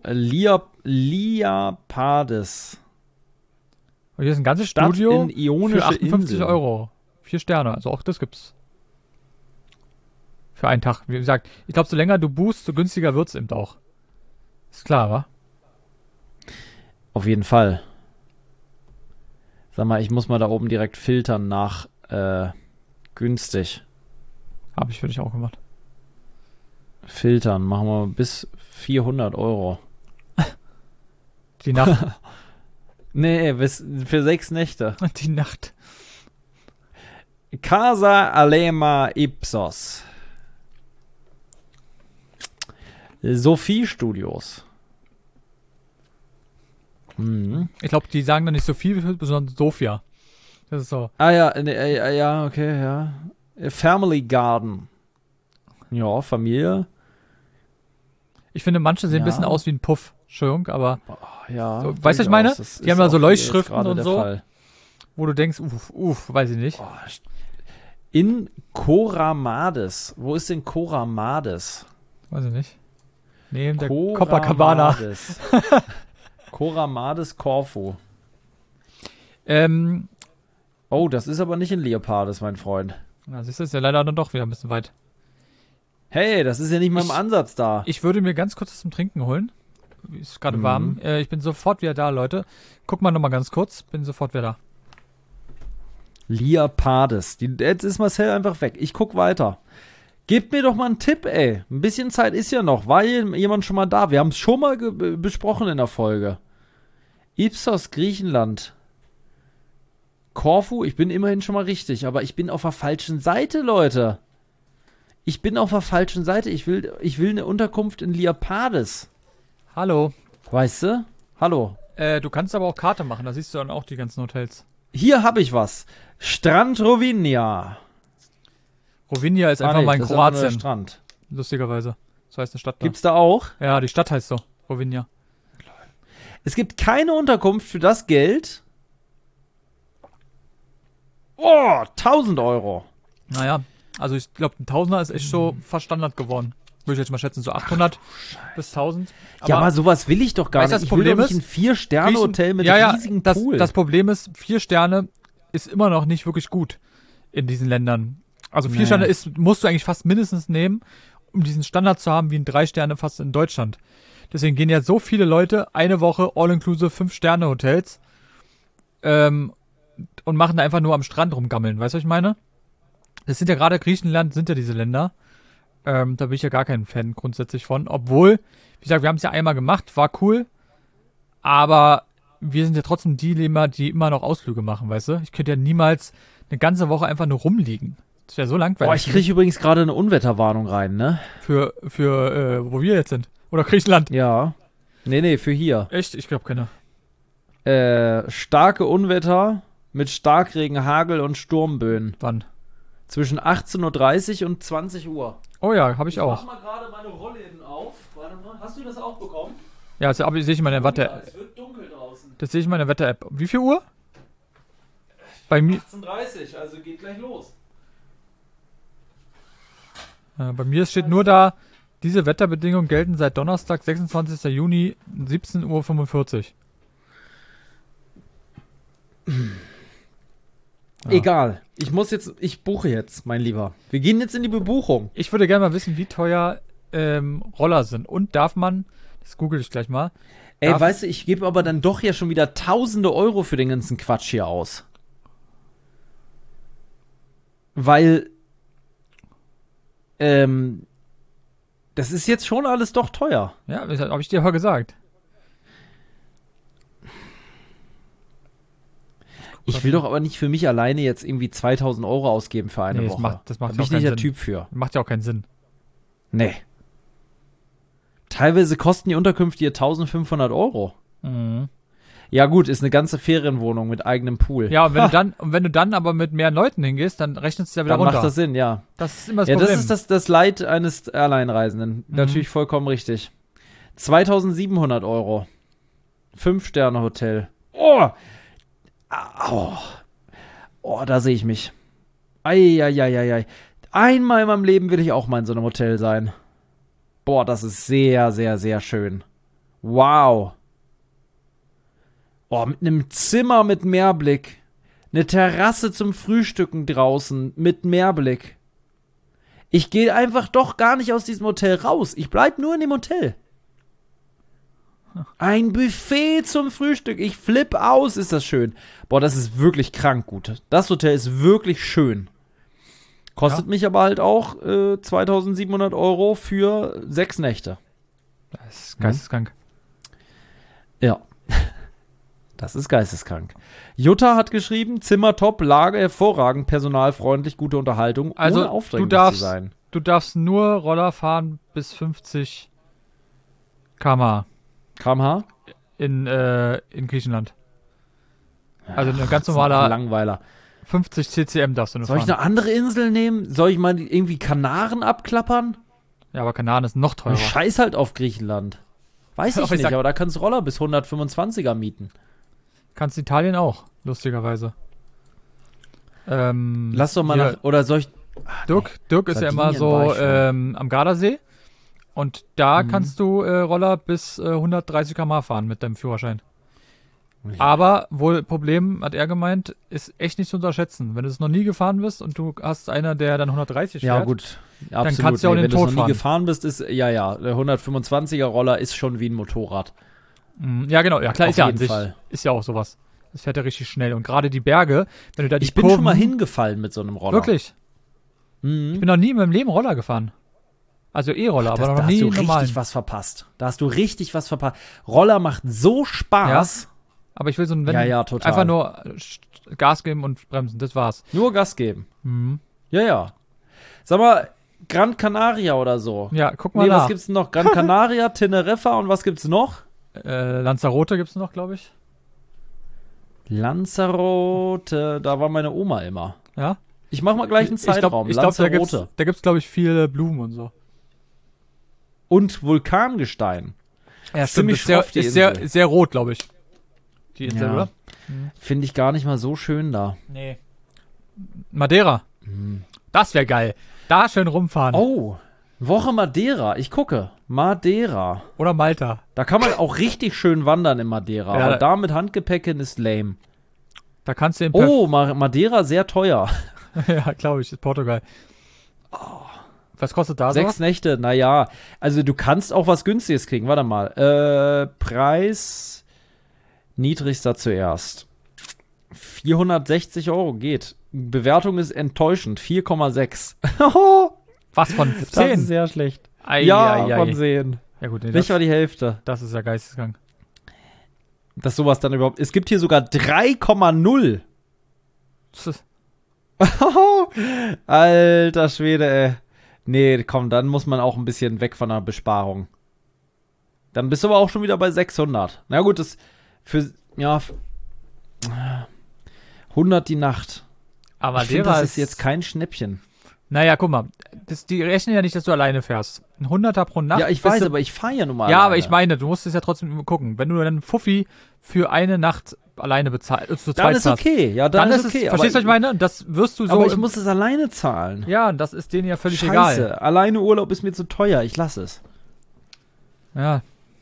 Liapades. Und hier ist ein ganzes Studio in Ionische für 58 Insel. Euro. 4 Sterne, also auch das gibt's. Für einen Tag. Wie gesagt, ich glaube, so länger du buchst, so günstiger wird's eben auch. Ist klar, wa? Auf jeden Fall. Sag mal, ich muss mal da oben direkt filtern nach günstig. Habe ich für dich auch gemacht. Filtern, machen wir bis 400 Euro. Die Nacht. Nee, für 6 Nächte. Die Nacht. Casa Alema Ipsos. Sophie Studios. Mhm. Ich glaube, die sagen da nicht so viel, sondern Sophia. Das ist so. Ah ja, ja, okay, ja. Family Garden. Ja, Familie. Ich finde, manche sehen ein Ja. bisschen aus wie ein Puff. Entschuldigung, aber Ja. so, weißt du, was ich meine? Das Die haben ist da so auch Leuchtschriften jetzt gerade und der so. Fall. wo du denkst, weiß ich nicht. In Koramades. Wo ist denn Koramades? Weiß ich nicht. Neben der Copacabana. Koramades Korfu. Oh, das ist aber nicht in Leopardes, mein Freund. Na, siehst du, ist ja leider dann doch wieder ein bisschen weit. Hey, das ist ja nicht mal im Ansatz da. Ich würde mir ganz kurz was zum Trinken holen. Ist gerade warm. Ich bin sofort wieder da, Leute. Guck mal nochmal ganz kurz. Bin sofort wieder da. Leopardes. Jetzt ist Marcel einfach weg. Ich guck weiter. Gebt mir doch mal einen Tipp, ey. Ein bisschen Zeit ist ja noch. War jemand schon mal da? Wir haben es schon mal besprochen in der Folge. Ipsos, Griechenland. Korfu, ich bin immerhin schon mal richtig, aber ich bin auf der falschen Seite, Leute. Ich bin auf der falschen Seite. Ich will eine Unterkunft in Leopardes. Hallo. Weißt du? Hallo. Du kannst aber auch Karte machen, da siehst du dann auch die ganzen Hotels. Hier habe ich was. Strand Rovinja. Rovinja ist einfach mal in das ist aber nur der Kroatien. Strand. Lustigerweise. So heißt eine Stadt da. Gibt's da auch? Ja, die Stadt heißt so. Rovinja. Es gibt keine Unterkunft für das Geld. Oh, 1000 Euro. Naja, also ich glaube, ein Tausender ist echt so fast Standard geworden. Würde ich jetzt mal schätzen, so 800 bis 1000. Ja, aber sowas will ich doch gar weißt du, nicht. das Ich will Problem doch nicht ist, ein 4-Sterne-Hotel mit riesigen das, Pool. das Problem ist, 4 Sterne ist immer noch nicht wirklich gut in diesen Ländern. Also 4 Nee. Sterne musst du eigentlich fast mindestens nehmen, um diesen Standard zu haben wie ein 3 Sterne fast in Deutschland. Deswegen gehen ja so viele Leute eine Woche all-inclusive 5-Sterne-Hotels und machen da einfach nur am Strand rumgammeln. Weißt du, was ich meine? Das sind ja gerade Griechenland, sind ja diese Länder. Da bin ich ja gar kein Fan grundsätzlich von. Obwohl, wie gesagt, wir haben es ja einmal gemacht, war cool. Aber wir sind ja trotzdem die immer noch Ausflüge machen, weißt du? Ich könnte ja niemals eine ganze Woche einfach nur rumliegen. Das wäre so langweilig. Boah, ich kriege übrigens gerade eine Unwetterwarnung rein, ne? Für wo wir jetzt sind. Oder Griechenland. Ja. Nee, für hier. Echt? Ich glaube keine. Starke Unwetter mit Starkregen, Hagel und Sturmböen. Wann? Zwischen 18:30 Uhr und 20 Uhr. Oh ja, habe ich auch. mach mal gerade meine Rollläden auf. Warte mal. Hast du das auch bekommen? Ja, also, aber sehe ich in meiner Wetter. Es wird dunkel draußen. Das sehe ich in meiner Wetter-App. Wie viel Uhr? Bei mir. 18:30 also geht gleich los. Bei mir steht nur da, diese Wetterbedingungen gelten seit Donnerstag, 26. Juni, 17:45 Uhr. Ja. Egal. Ich buche jetzt, mein Lieber. Wir gehen jetzt in die Bebuchung. Ich würde gerne mal wissen, wie teuer Roller sind. Und darf man, das google ich gleich mal. Ey, weißt du, ich gebe aber dann doch ja schon wieder tausende Euro für den ganzen Quatsch hier aus. Weil, das ist jetzt schon alles doch teuer. Ja, habe ich dir aber gesagt. Ich will doch aber nicht für mich alleine jetzt irgendwie 2000 Euro ausgeben für eine Woche. Das macht da bin ja ich auch nicht der keinen Typ für. Macht ja auch keinen Sinn. Nee. Teilweise kosten die Unterkünfte hier 1500 Euro. Mhm. Ja gut, ist eine ganze Ferienwohnung mit eigenem Pool. Ja, und wenn du dann aber mit mehr Leuten hingehst, dann rechnet es ja wieder Dann runter. macht das Sinn, ja. Das ist immer das Ja, Problem. das ist das Leid eines Alleinreisenden. Natürlich vollkommen richtig. 2700 Euro. 5-Sterne-Hotel. Oh! Oh, da sehe ich mich. Eieieiei. Einmal in meinem Leben will ich auch mal in so einem Hotel sein. Boah, das ist sehr, sehr, sehr schön. Wow. Oh, mit einem Zimmer mit Meerblick. Eine Terrasse zum Frühstücken draußen mit Meerblick. Ich gehe einfach doch gar nicht aus diesem Hotel raus. Ich bleib nur in dem Hotel. Ein Buffet zum Frühstück. Ich flipp aus, ist das schön. Boah, das ist wirklich krank gut. Das Hotel ist wirklich schön. Kostet mich aber halt auch 2700 Euro für 6 Nächte. Das ist geisteskrank. Ja. Das ist geisteskrank. Jutta hat geschrieben, Zimmer top, Lage hervorragend, personalfreundlich, gute Unterhaltung, Also, ohne aufdringlich zu sein. Du darfst nur Roller fahren bis 50 km/h km/h? in Griechenland. Also eine ganz Das ist ein normaler Langweiler. 50 CCM darfst du nur Soll ich fahren. eine andere Insel nehmen? Soll ich mal irgendwie Kanaren abklappern? Ja, aber Kanaren ist noch teurer. Ich scheiß halt auf Griechenland. Weiß ich Aber ich nicht, sag- aber da kannst du Roller bis 125er mieten. Kannst Italien auch, lustigerweise. Lass doch mal hier, nach, oder soll ich, Dirk ist ja immer Sardinien so war ich schon. am Gardasee. Und da kannst du Roller bis 130 km/h fahren mit deinem Führerschein. Ja. Aber wohl Problem, hat er gemeint, ist echt nicht zu unterschätzen. Wenn du es noch nie gefahren bist und du hast einer, der dann 130 fährt. Ja, gut. Absolut. kannst du auch in den wenn du Tod noch nie fahren. gefahren bist, ist, ja, der 125er Roller ist schon wie ein Motorrad. Ja, genau. Ja, klar, Auf ist ja an jeden sich. Fall. Ist ja auch sowas. Das fährt ja richtig schnell. Und gerade die Berge, wenn du da die Ich bin Kurven, schon mal hingefallen mit so einem Roller. Wirklich? Ich Mhm. bin noch nie in meinem Leben Roller gefahren. Also E-Roller, aber noch Da nie hast du normal. richtig was verpasst. Da hast du richtig was verpasst. Roller macht so Spaß. Aber ich will so ein, wenn Ja, total. einfach nur Gas geben und bremsen, das war's. Nur Gas geben. Mhm. Ja. Sag mal, Gran Canaria oder so. Ja, guck mal Nee, was nach. gibt's noch? Gran Canaria, Teneriffa und was gibt's noch? Lanzarote gibt's noch, glaube ich. Lanzarote, da war meine Oma immer. Ja? Ich mach mal gleich einen Zeitraum. Ich glaube, Lanzarote. da gibt's, glaube ich, viele Blumen und so. Und Vulkangestein. Ja, Ziemlich Ist sehr, schroff, die ist sehr, Insel. sehr rot, glaube ich. Die Insel, Ja. oder? Finde ich gar nicht mal so schön da. Nee. Madeira. Das wäre geil. Da schön rumfahren. Oh, Woche Madeira. Ich gucke. Madeira. Oder Malta. Da kann man auch richtig schön wandern in Madeira. Ja, aber da mit Handgepäck hin ist lame. Da kannst du in Oh, Madeira sehr teuer. ja, glaube ich, ist Portugal. Was kostet da 6 Nächte, naja. Also du kannst auch was Günstiges kriegen. Warte mal. Preis niedrigster zuerst. 460 € geht. Bewertung ist enttäuschend. 4,6. Was von Das 10? ist sehr schlecht. Ei, Ja, ei, ei. von 10. Ja gut, nee, Nicht mal die Hälfte. das ist ja geisteskrank. Dass sowas dann überhaupt. Es gibt hier sogar 3,0. Das ist- Alter Schwede, ey. Nee, komm, dann muss man auch ein bisschen weg von der Besparung. Dann bist du aber auch schon wieder bei 600. Na gut, das für, ja, 100 die Nacht. Aber Ich finde, Madeira das ist jetzt kein Schnäppchen. Naja, guck mal. Die rechnen ja nicht, dass du alleine fährst. Ein 100er pro Nacht. Ja, ich bist weiß, du, aber ich fahre ja nun mal Ja, alleine. aber ich meine, du musst es ja trotzdem gucken. Wenn du dann einen Fuffi für eine Nacht alleine bezahlst, zu Dann zweit ist zahlst, okay. Ja, dann dann ist ist okay. es, verstehst du, was ich meine? Das wirst du so. Aber ich muss es alleine zahlen. ja, das ist denen ja völlig Scheiße, egal. alleine Urlaub ist mir zu teuer. Ich lasse es. Ja.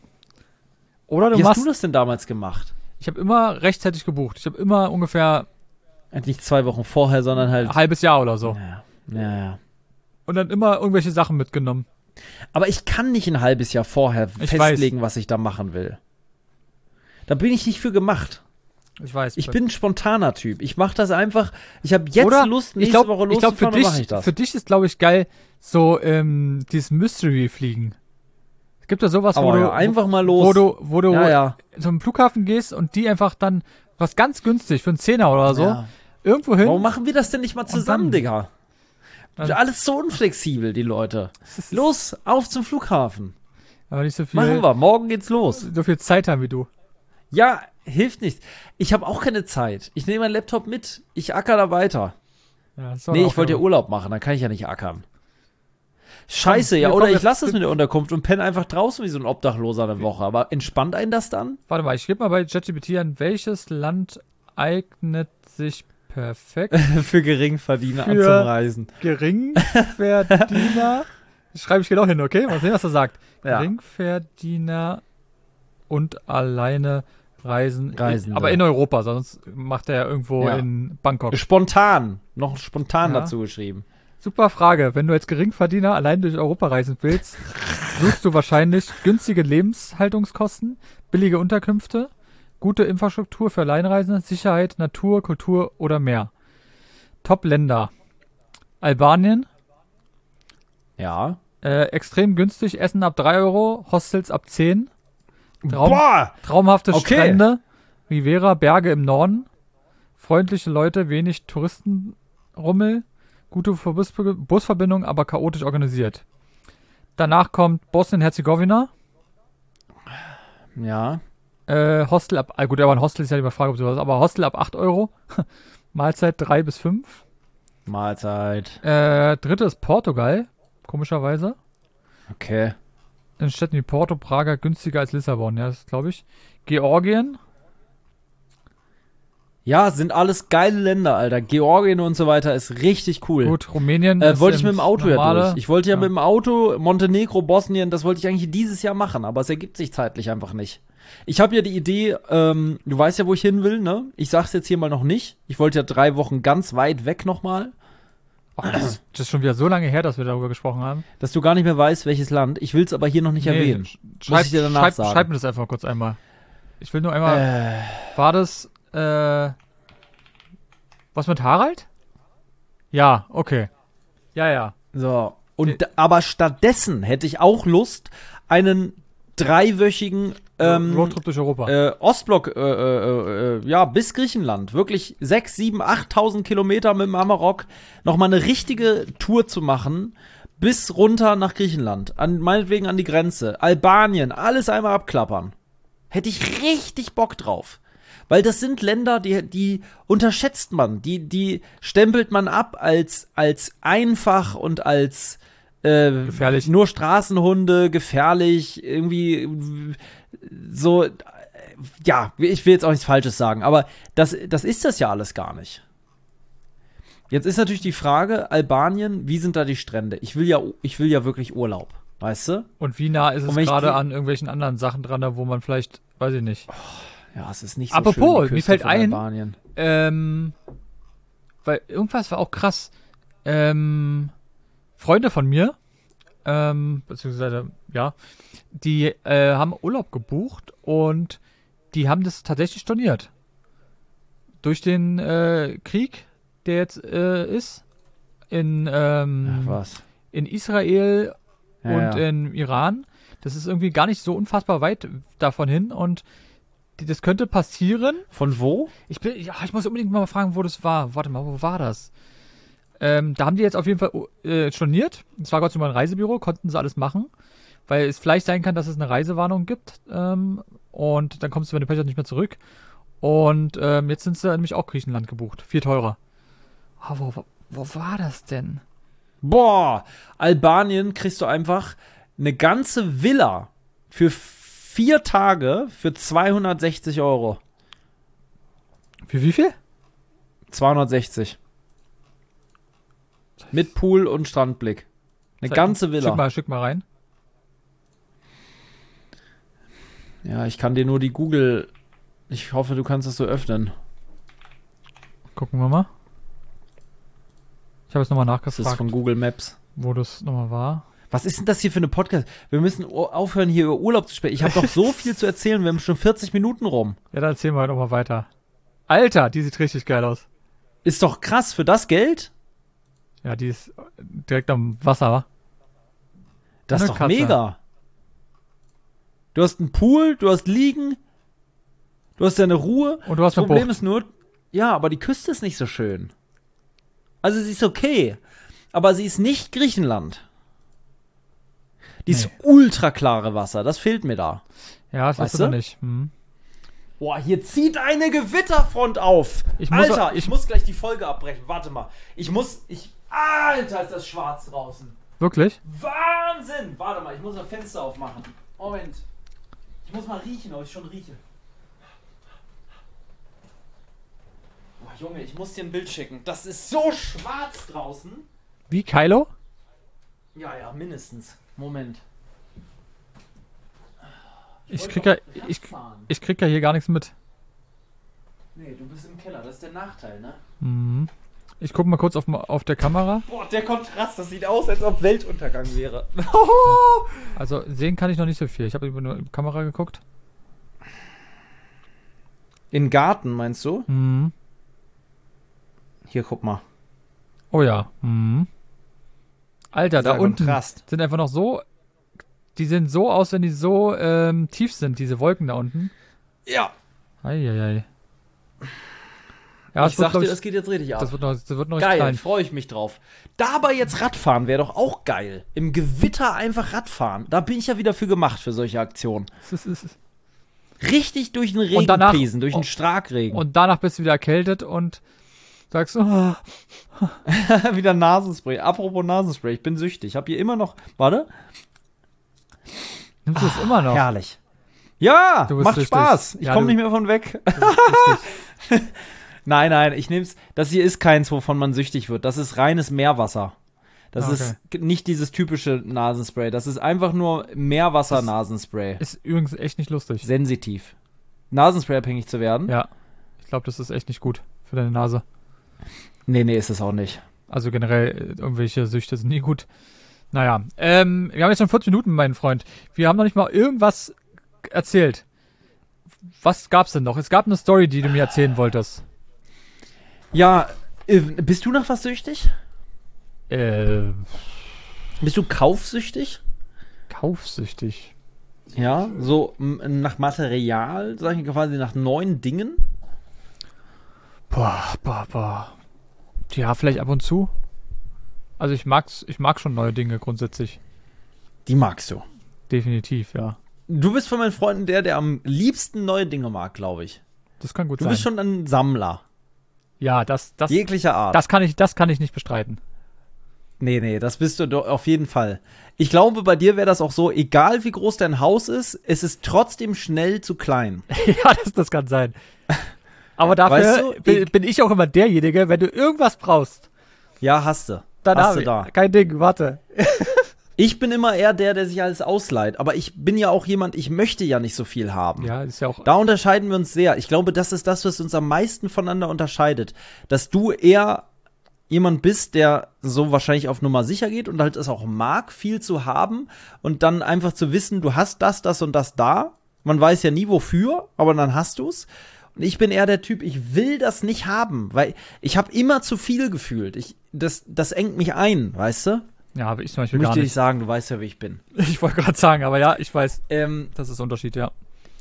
Oder du Wie hast machst. du das denn damals gemacht? Ich habe immer rechtzeitig gebucht. Ich habe immer ungefähr Nicht 2 Wochen vorher, sondern halt. ein halbes Jahr oder so. Ja. Und dann immer irgendwelche Sachen mitgenommen. Aber ich kann nicht ein halbes Jahr vorher Ich festlegen, was ich da machen will. Da bin ich nicht für gemacht. Ich weiß. Ich bin ein spontaner Typ. Ich mache das einfach. Ich habe jetzt Oder Lust, ich nächste glaub, Woche ich glaub, loszufahren, dann mache ich das. Für dich ist, glaube ich, geil, so dieses Mystery-Fliegen. Es gibt ja sowas, Aber wo ja, du einfach mal los. wo du ja. zum Flughafen gehst und die einfach dann was ganz günstig für einen Zehner oder so Ja. irgendwo hin. Warum machen wir das denn nicht mal zusammen, dann- Digga? Dann- Alles so unflexibel, die Leute. Los, auf zum Flughafen. Aber nicht so viel, Machen wir. Morgen geht's los. so viel Zeit haben wie du. Ja, hilft nicht. Ich habe auch keine Zeit. Ich nehme meinen Laptop mit. Ich acker da weiter. Ja, das soll Nee, auch ich wollte ja immer- Urlaub machen. Dann kann ich ja nicht ackern. Scheiße, ja. komm, Oder ich jetzt- lasse es mit der Unterkunft und penne einfach draußen wie so ein Obdachloser eine Woche. Aber entspannt einen das dann? Warte mal, ich gebe mal bei ChatGPT an, welches Land eignet sich perfekt Für Geringverdiener Für- zum Reisen. Geringverdiener. Schreibe ich genau hin, okay? Mal sehen, was er sagt. Ja. Geringverdiener und alleine reisen. Reisende. Aber in Europa, sonst macht er ja irgendwo Ja. in Bangkok. Spontan. Noch spontan Ja. dazu geschrieben. Super Frage. Wenn du als Geringverdiener allein durch Europa reisen willst, suchst du wahrscheinlich günstige Lebenshaltungskosten, billige Unterkünfte, gute Infrastruktur für Alleinreisende, Sicherheit, Natur, Kultur oder mehr. Top-Länder. Albanien, Ja. extrem günstig, Essen ab 3 €, Hostels ab 10, Boah! traumhafte Okay. Strände, Rivera, Berge im Norden, freundliche Leute, wenig Touristenrummel, gute Busverbindung, aber chaotisch organisiert. Danach kommt Bosnien-Herzegowina. Ja. Hostel ab, gut, aber ein Hostel ist ja die Frage, ob sowas, aber Hostel ab 8 Euro. Mahlzeit 3 bis 5. Mahlzeit. Dritte ist Portugal, komischerweise. Okay. In Städten wie Porto, Praga günstiger als Lissabon, ja, das glaube ich. Georgien. Ja, sind alles geile Länder, Alter. Georgien und so weiter ist richtig cool. Gut, Rumänien. Wollte ich mit dem Auto normale, ja durch. Ich wollte ja mit dem Auto Montenegro, Bosnien, das wollte ich eigentlich dieses Jahr machen, aber es ergibt sich zeitlich einfach nicht. Ich habe ja die Idee, du weißt ja, wo ich hin will, ne? Ich sag's jetzt hier mal noch nicht. Ich wollte ja 3 Wochen ganz weit weg nochmal. Ach, das ist schon wieder so lange her, dass wir darüber gesprochen haben. Dass du gar nicht mehr weißt, welches Land. Ich will's aber hier noch nicht erwähnen. Muss ich dir danach sagen. Schreib mir das einfach kurz einmal. Ich will nur einmal. War das, was mit Harald? Ja, okay. Ja. So. Und aber stattdessen hätte ich auch Lust, einen 3-wöchigen Roadtrip durch Europa. Ostblock, bis Griechenland. Wirklich 6, 7, 8.000 Kilometer mit dem Amarok nochmal eine richtige Tour zu machen, bis runter nach Griechenland. Meinetwegen an die Grenze. Albanien, alles einmal abklappern. Hätte ich richtig Bock drauf. Weil das sind Länder, die unterschätzt man. Die stempelt man ab als einfach und als gefährlich. Nur Straßenhunde, gefährlich, irgendwie so, ja, ich will jetzt auch nichts Falsches sagen, aber das ist das ja alles gar nicht. Jetzt ist natürlich die Frage, Albanien, wie sind da die Strände? Ich will ja wirklich Urlaub, weißt du? Und wie nah ist es gerade an irgendwelchen anderen Sachen dran, da wo man vielleicht, weiß ich nicht. Ja, es ist nicht so Apropos, schön, mir fällt ein, Albanien. weil irgendwas war auch krass. Freunde von mir, beziehungsweise, ja, die haben Urlaub gebucht und die haben das tatsächlich storniert. Durch den Krieg, der jetzt ist, in Israel und in Iran. Das ist irgendwie gar nicht so unfassbar weit davon hin und das könnte passieren. Von wo? Ich muss unbedingt mal fragen, wo das war. Warte mal, wo war das? Da haben die jetzt auf jeden Fall storniert. Das war Gott sei Dank ein Reisebüro, konnten sie alles machen. Weil es vielleicht sein kann, dass es eine Reisewarnung gibt. Und dann kommst du, wenn du Pech hast, nicht mehr zurück. Und jetzt sind sie nämlich auch Griechenland gebucht. Viel teurer. Wo war das denn? Boah, Albanien kriegst du einfach eine ganze Villa für 4 Tage für 260 Euro. Für wie viel? 260. Mit Pool und Strandblick. Eine ganze Villa. Schick mal rein. Ja, ich kann dir nur die Google. Ich hoffe, du kannst es so öffnen. Gucken wir mal. Ich habe jetzt nochmal nachgefragt. Das ist von Google Maps. Wo das nochmal war. Was ist denn das hier für eine Podcast? Wir müssen aufhören, hier über Urlaub zu sprechen. Ich habe doch so viel zu erzählen. Wir haben schon 40 Minuten rum. Ja, dann erzählen wir nochmal weiter. Alter, die sieht richtig geil aus. Ist doch krass. Für das Geld? Ja, die ist direkt am Wasser, wa? Das ist doch mega. Du hast einen Pool, du hast Liegen, du hast deine Ruhe. Und du hast das Problem ist nur, ja, aber die Küste ist nicht so schön. Also sie ist okay, aber sie ist nicht Griechenland. Die ist ultra klare Wasser, das fehlt mir da. Ja, das weißt du nicht. Boah, hier zieht eine Gewitterfront auf. Alter, ich muss gleich die Folge abbrechen. Warte mal. Alter, ist das schwarz draußen. Wirklich? Wahnsinn! Warte mal, ich muss das Fenster aufmachen. Moment. Ich muss mal riechen, ob ich schon rieche. Boah, Junge, ich muss dir ein Bild schicken. Das ist so schwarz draußen. Wie, Kylo? Ja, mindestens. Moment. Ich krieg ja hier gar nichts mit. Nee, du bist im Keller. Das ist der Nachteil, ne? Mhm. Ich guck mal kurz auf der Kamera. Boah, der Kontrast, das sieht aus, als ob Weltuntergang wäre. Also sehen kann ich noch nicht so viel. Ich habe über eine Kamera geguckt. In Garten, meinst du? Mhm. Hier, guck mal. Oh ja. Mhm. Alter, da unten Kontrast. sind einfach noch so... Die sehen so aus, wenn die so tief sind, diese Wolken da unten. Ja. Eieiei. Ja, Ich sag dir, das geht jetzt richtig ab. das wird noch richtig Geil, klein. freue ich mich drauf. Dabei jetzt Radfahren wäre doch auch geil. Im Gewitter einfach Radfahren. Da bin ich ja wieder für gemacht, für solche Aktionen. Richtig durch den Regen danach- pesen, durch den Starkregen. Und danach bist du wieder erkältet und sagst, oh, wieder Nasenspray. Apropos Nasenspray, ich bin süchtig. Ich habe hier immer noch. Warte. nimmst du es immer noch? Herrlich. Ja, Du bist macht süchtig. Spaß. Ich Ja, komme du- nicht mehr von weg. Das ist richtig. Nein, ich nehm's. Das hier ist keins, wovon man süchtig wird. Das ist reines Meerwasser. Das Okay. ist nicht dieses typische Nasenspray. Das ist einfach nur Meerwasser-Nasenspray. Ist übrigens echt nicht lustig. Sensitiv. Nasenspray-abhängig zu werden? Ja. Ich glaube, das ist echt nicht gut für deine Nase. Nee, ist es auch nicht. Also generell, irgendwelche Süchte sind nie gut. Naja, wir haben jetzt schon 40 Minuten, mein Freund. Wir haben noch nicht mal irgendwas erzählt. Was gab's denn noch? Es gab eine Story, die du mir erzählen wolltest. Ja, bist du nach was süchtig? Bist du kaufsüchtig? Kaufsüchtig. Ja, so nach Material, sag ich quasi nach neuen Dingen? Boah. Ja, vielleicht ab und zu. Also ich mag schon neue Dinge grundsätzlich. Die magst du. Definitiv, ja. Du bist von meinen Freunden der am liebsten neue Dinge mag, glaube ich. Das kann gut Du sein. bist schon ein Sammler. Ja, das Jeglicher Art. kann ich nicht bestreiten. Nee, das bist du doch auf jeden Fall. Ich glaube, bei dir wäre das auch so, egal wie groß dein Haus ist, es ist trotzdem schnell zu klein. Ja, das kann sein. Aber dafür Weißt du, bin ich auch immer derjenige, wenn du irgendwas brauchst, Ja, hast du. dann Hast hab du ich. da. Kein Ding, warte. Ich bin immer eher der sich alles ausleiht. Aber ich bin ja auch jemand, ich möchte ja nicht so viel haben. Ja, ist ja auch. Da unterscheiden wir uns sehr. Ich glaube, das ist das, was uns am meisten voneinander unterscheidet. Dass du eher jemand bist, der so wahrscheinlich auf Nummer sicher geht und halt es auch mag, viel zu haben und dann einfach zu wissen, du hast das und das da. Man weiß ja nie wofür, aber dann hast du's. Und ich bin eher der Typ, ich will das nicht haben, weil ich habe immer zu viel gefühlt. Das engt mich ein, weißt du? Ja, aber ich zum Beispiel Muss ich gar dir nicht. nicht sagen, du weißt ja, wie ich bin. Ich wollte gerade sagen, aber ja, ich weiß. Das ist der Unterschied, ja.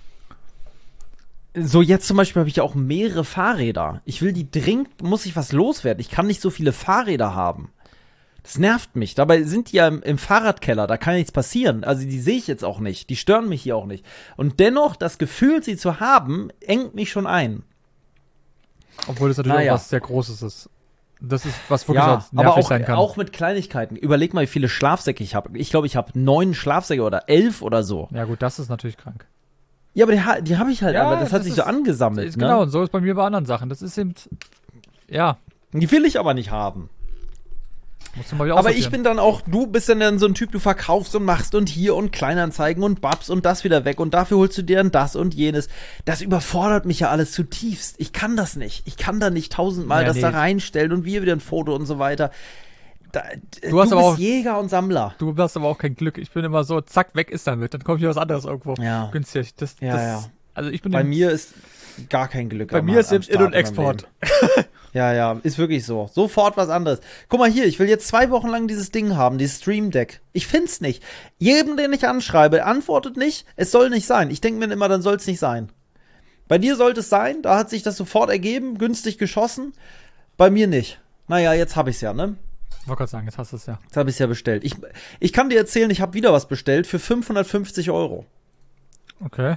So, jetzt zum Beispiel habe ich ja auch mehrere Fahrräder. Ich will die dringend, muss ich was loswerden. Ich kann nicht so viele Fahrräder haben. Das nervt mich. Dabei sind die ja im Fahrradkeller, da kann nichts passieren. Also die sehe ich jetzt auch nicht. Die stören mich hier auch nicht. Und dennoch, das Gefühl, sie zu haben, engt mich schon ein. Obwohl das natürlich Naja. auch was sehr Großes ist. Das ist was wirklich Ja, auch nervig aber sein kann. auch mit Kleinigkeiten. Überleg mal, wie viele Schlafsäcke ich habe. Ich glaube, ich habe 9 Schlafsäcke oder 11 oder so. Ja gut, das ist natürlich krank. Ja, aber die habe ich halt, Ja, aber das hat das sich ist- so angesammelt. Ist Ne? Genau, und so ist bei mir bei anderen Sachen. Das ist eben, ja, Die will ich aber nicht haben. musst du mal wieder Aber ich aussortieren. bin dann auch, du bist dann so ein Typ, du verkaufst und machst und hier und Kleinanzeigen und babs und das wieder weg und dafür holst du dir dann das und jenes. Das überfordert mich ja alles zutiefst. Ich kann das nicht. Ich kann da nicht 1000-mal Ja, das nee. da reinstellen und wir wieder ein Foto und so weiter. Du hast bist aber auch- Jäger und Sammler. Du hast aber auch kein Glück. Ich bin immer so, zack, weg ist damit. Dann kommt hier was anderes irgendwo. Ja. Günstig. Ja. Also ich bin Bei im- mir ist gar kein Glück. bei am- mir ist am eben In- Start und in meinem Export. Leben. Ja, ist wirklich so. Sofort was anderes. Guck mal hier, ich will jetzt 2 Wochen lang dieses Ding haben, dieses Stream Deck. Ich find's nicht. Jedem, den ich anschreibe, antwortet nicht, es soll nicht sein. Ich denke mir immer, dann soll's nicht sein. Bei dir sollte es sein, da hat sich das sofort ergeben, günstig geschossen. Bei mir nicht. Naja, jetzt hab ich's ja, ne? Ich wollte gerade sagen, jetzt hast du es ja. Jetzt hab ich's ja bestellt. Ich kann dir erzählen, ich habe wieder was bestellt für 550 €. Okay.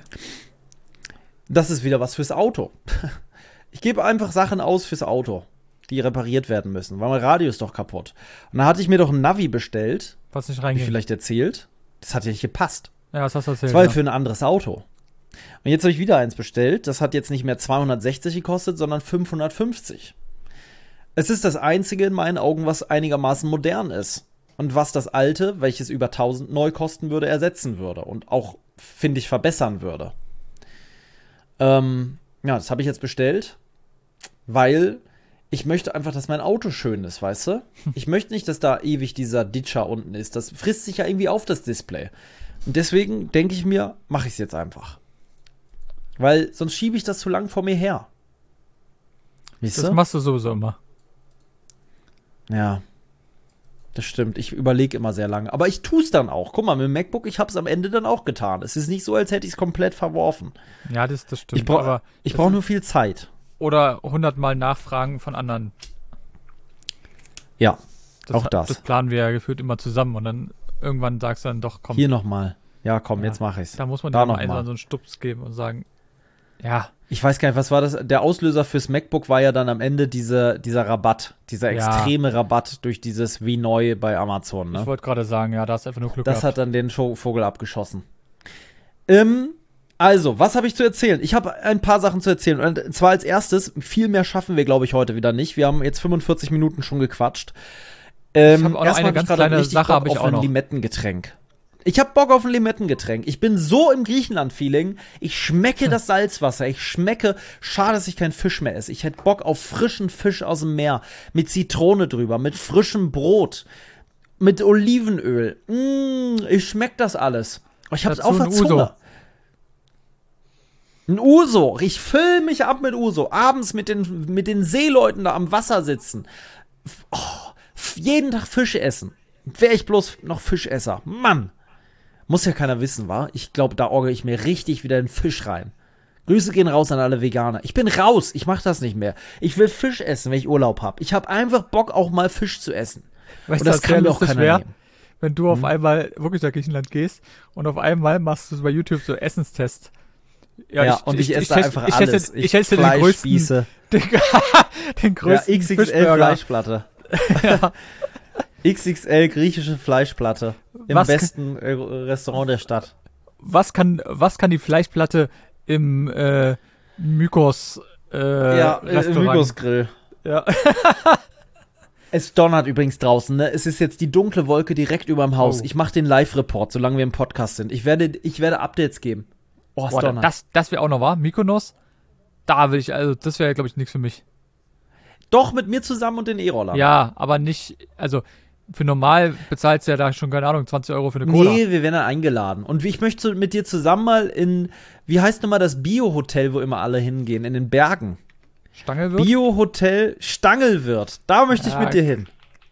Das ist wieder was fürs Auto. Ich gebe einfach Sachen aus fürs Auto, die repariert werden müssen, weil mein Radio ist doch kaputt. Und da hatte ich mir doch ein Navi bestellt, Was nicht hab ich reingeht. vielleicht erzählt. Das hat ja nicht gepasst. Ja, das hast du erzählt. Das war ja ja. für ein anderes Auto. Und jetzt habe ich wieder eins bestellt. Das hat jetzt nicht mehr 260 gekostet, sondern 550. Es ist das einzige in meinen Augen, was einigermaßen modern ist. Und was das alte, welches über 1000 neu kosten würde, ersetzen würde. Und auch, finde ich, verbessern würde. Ja, das habe ich jetzt bestellt, weil ich möchte einfach, dass mein Auto schön ist, weißt du? Ich möchte nicht, dass da ewig dieser Ditcher unten ist. Das frisst sich ja irgendwie auf das Display. Und deswegen denke ich mir, mache ich es jetzt einfach. Weil sonst schiebe ich das zu lang vor mir her. Weißt Das du? machst du sowieso immer. Ja. Das stimmt. Ich überlege immer sehr lange. Aber ich tue es dann auch. Guck mal, mit dem MacBook, ich habe es am Ende dann auch getan. Es ist nicht so, als hätte ich es komplett verworfen. Ja, das stimmt. Ich brauche nur viel Zeit. Oder 100-mal Nachfragen von anderen. Ja, auch das. Das planen wir ja gefühlt immer zusammen und dann irgendwann sagst du dann doch, komm. Hier nochmal. Ja, komm, jetzt mache ich's. Da muss man dir noch einmal so einen Stups geben und sagen, ja. Ich weiß gar nicht, was war das? Der Auslöser fürs MacBook war ja dann am Ende dieser Rabatt, dieser extreme Rabatt durch dieses wie neu bei Amazon. Ne? Ich wollte gerade sagen, ja, da hast du einfach nur Glück gehabt. Das hat dann den Vogel abgeschossen. Also, was habe ich zu erzählen? Ich habe ein paar Sachen zu erzählen. Und zwar als erstes, viel mehr schaffen wir, glaube ich, heute wieder nicht. Wir haben jetzt 45 Minuten schon gequatscht. Ich habe auch noch eine ganz kleine Sache, habe ich auch noch. Limettengetränk. Ich habe Bock auf ein Limettengetränk. Ich bin so im Griechenland-Feeling. Ich schmecke das Salzwasser. Schade, dass ich keinen Fisch mehr esse. Ich hätte Bock auf frischen Fisch aus dem Meer. Mit Zitrone drüber, mit frischem Brot, mit Olivenöl. Ich schmeck das alles. Ich hab's auf der Zunge. Ein Uso. Ich füll mich ab mit Uso. Abends mit den Seeleuten da am Wasser sitzen. Jeden Tag Fisch essen. Wäre ich bloß noch Fischesser. Mann. Muss ja keiner wissen, wa? Ich glaube, da orgel ich mir richtig wieder den Fisch rein. Grüße gehen raus an alle Veganer. Ich bin raus. Ich mach das nicht mehr. Ich will Fisch essen, wenn ich Urlaub hab. Ich hab einfach Bock, auch mal Fisch zu essen. Weißt und das kann mir auch keiner nehmen. Wenn du auf einmal wirklich nach Griechenland gehst und auf einmal machst du bei YouTube so Essenstest. Ja, ich esse einfach alles. Ich esse den größten, den größten XXL Fleischplatte. Ja. XXL griechische Fleischplatte im besten Restaurant der Stadt. Was kann die Fleischplatte im Mykos Restaurant? Mykos Grill. Ja. Es donnert übrigens draußen, ne? Es ist jetzt die dunkle Wolke direkt über dem Haus. Ich mache den Live-Report, solange wir im Podcast sind. Ich werde Updates geben. Oh, es donnert. Das wäre auch noch wahr. Mykonos, das wäre, glaube ich, nichts für mich. Doch, mit mir zusammen und den E-Roller. Ja, aber nicht, also für normal bezahlst du ja da schon, keine Ahnung, 20 Euro für eine Cola. Nee, wir werden dann eingeladen. Und ich möchte mit dir zusammen mal wie heißt nochmal das Bio-Hotel, wo immer alle hingehen, in den Bergen? Stangelwirt? Bio-Hotel Stangelwirt. Da möchte ich mit dir hin.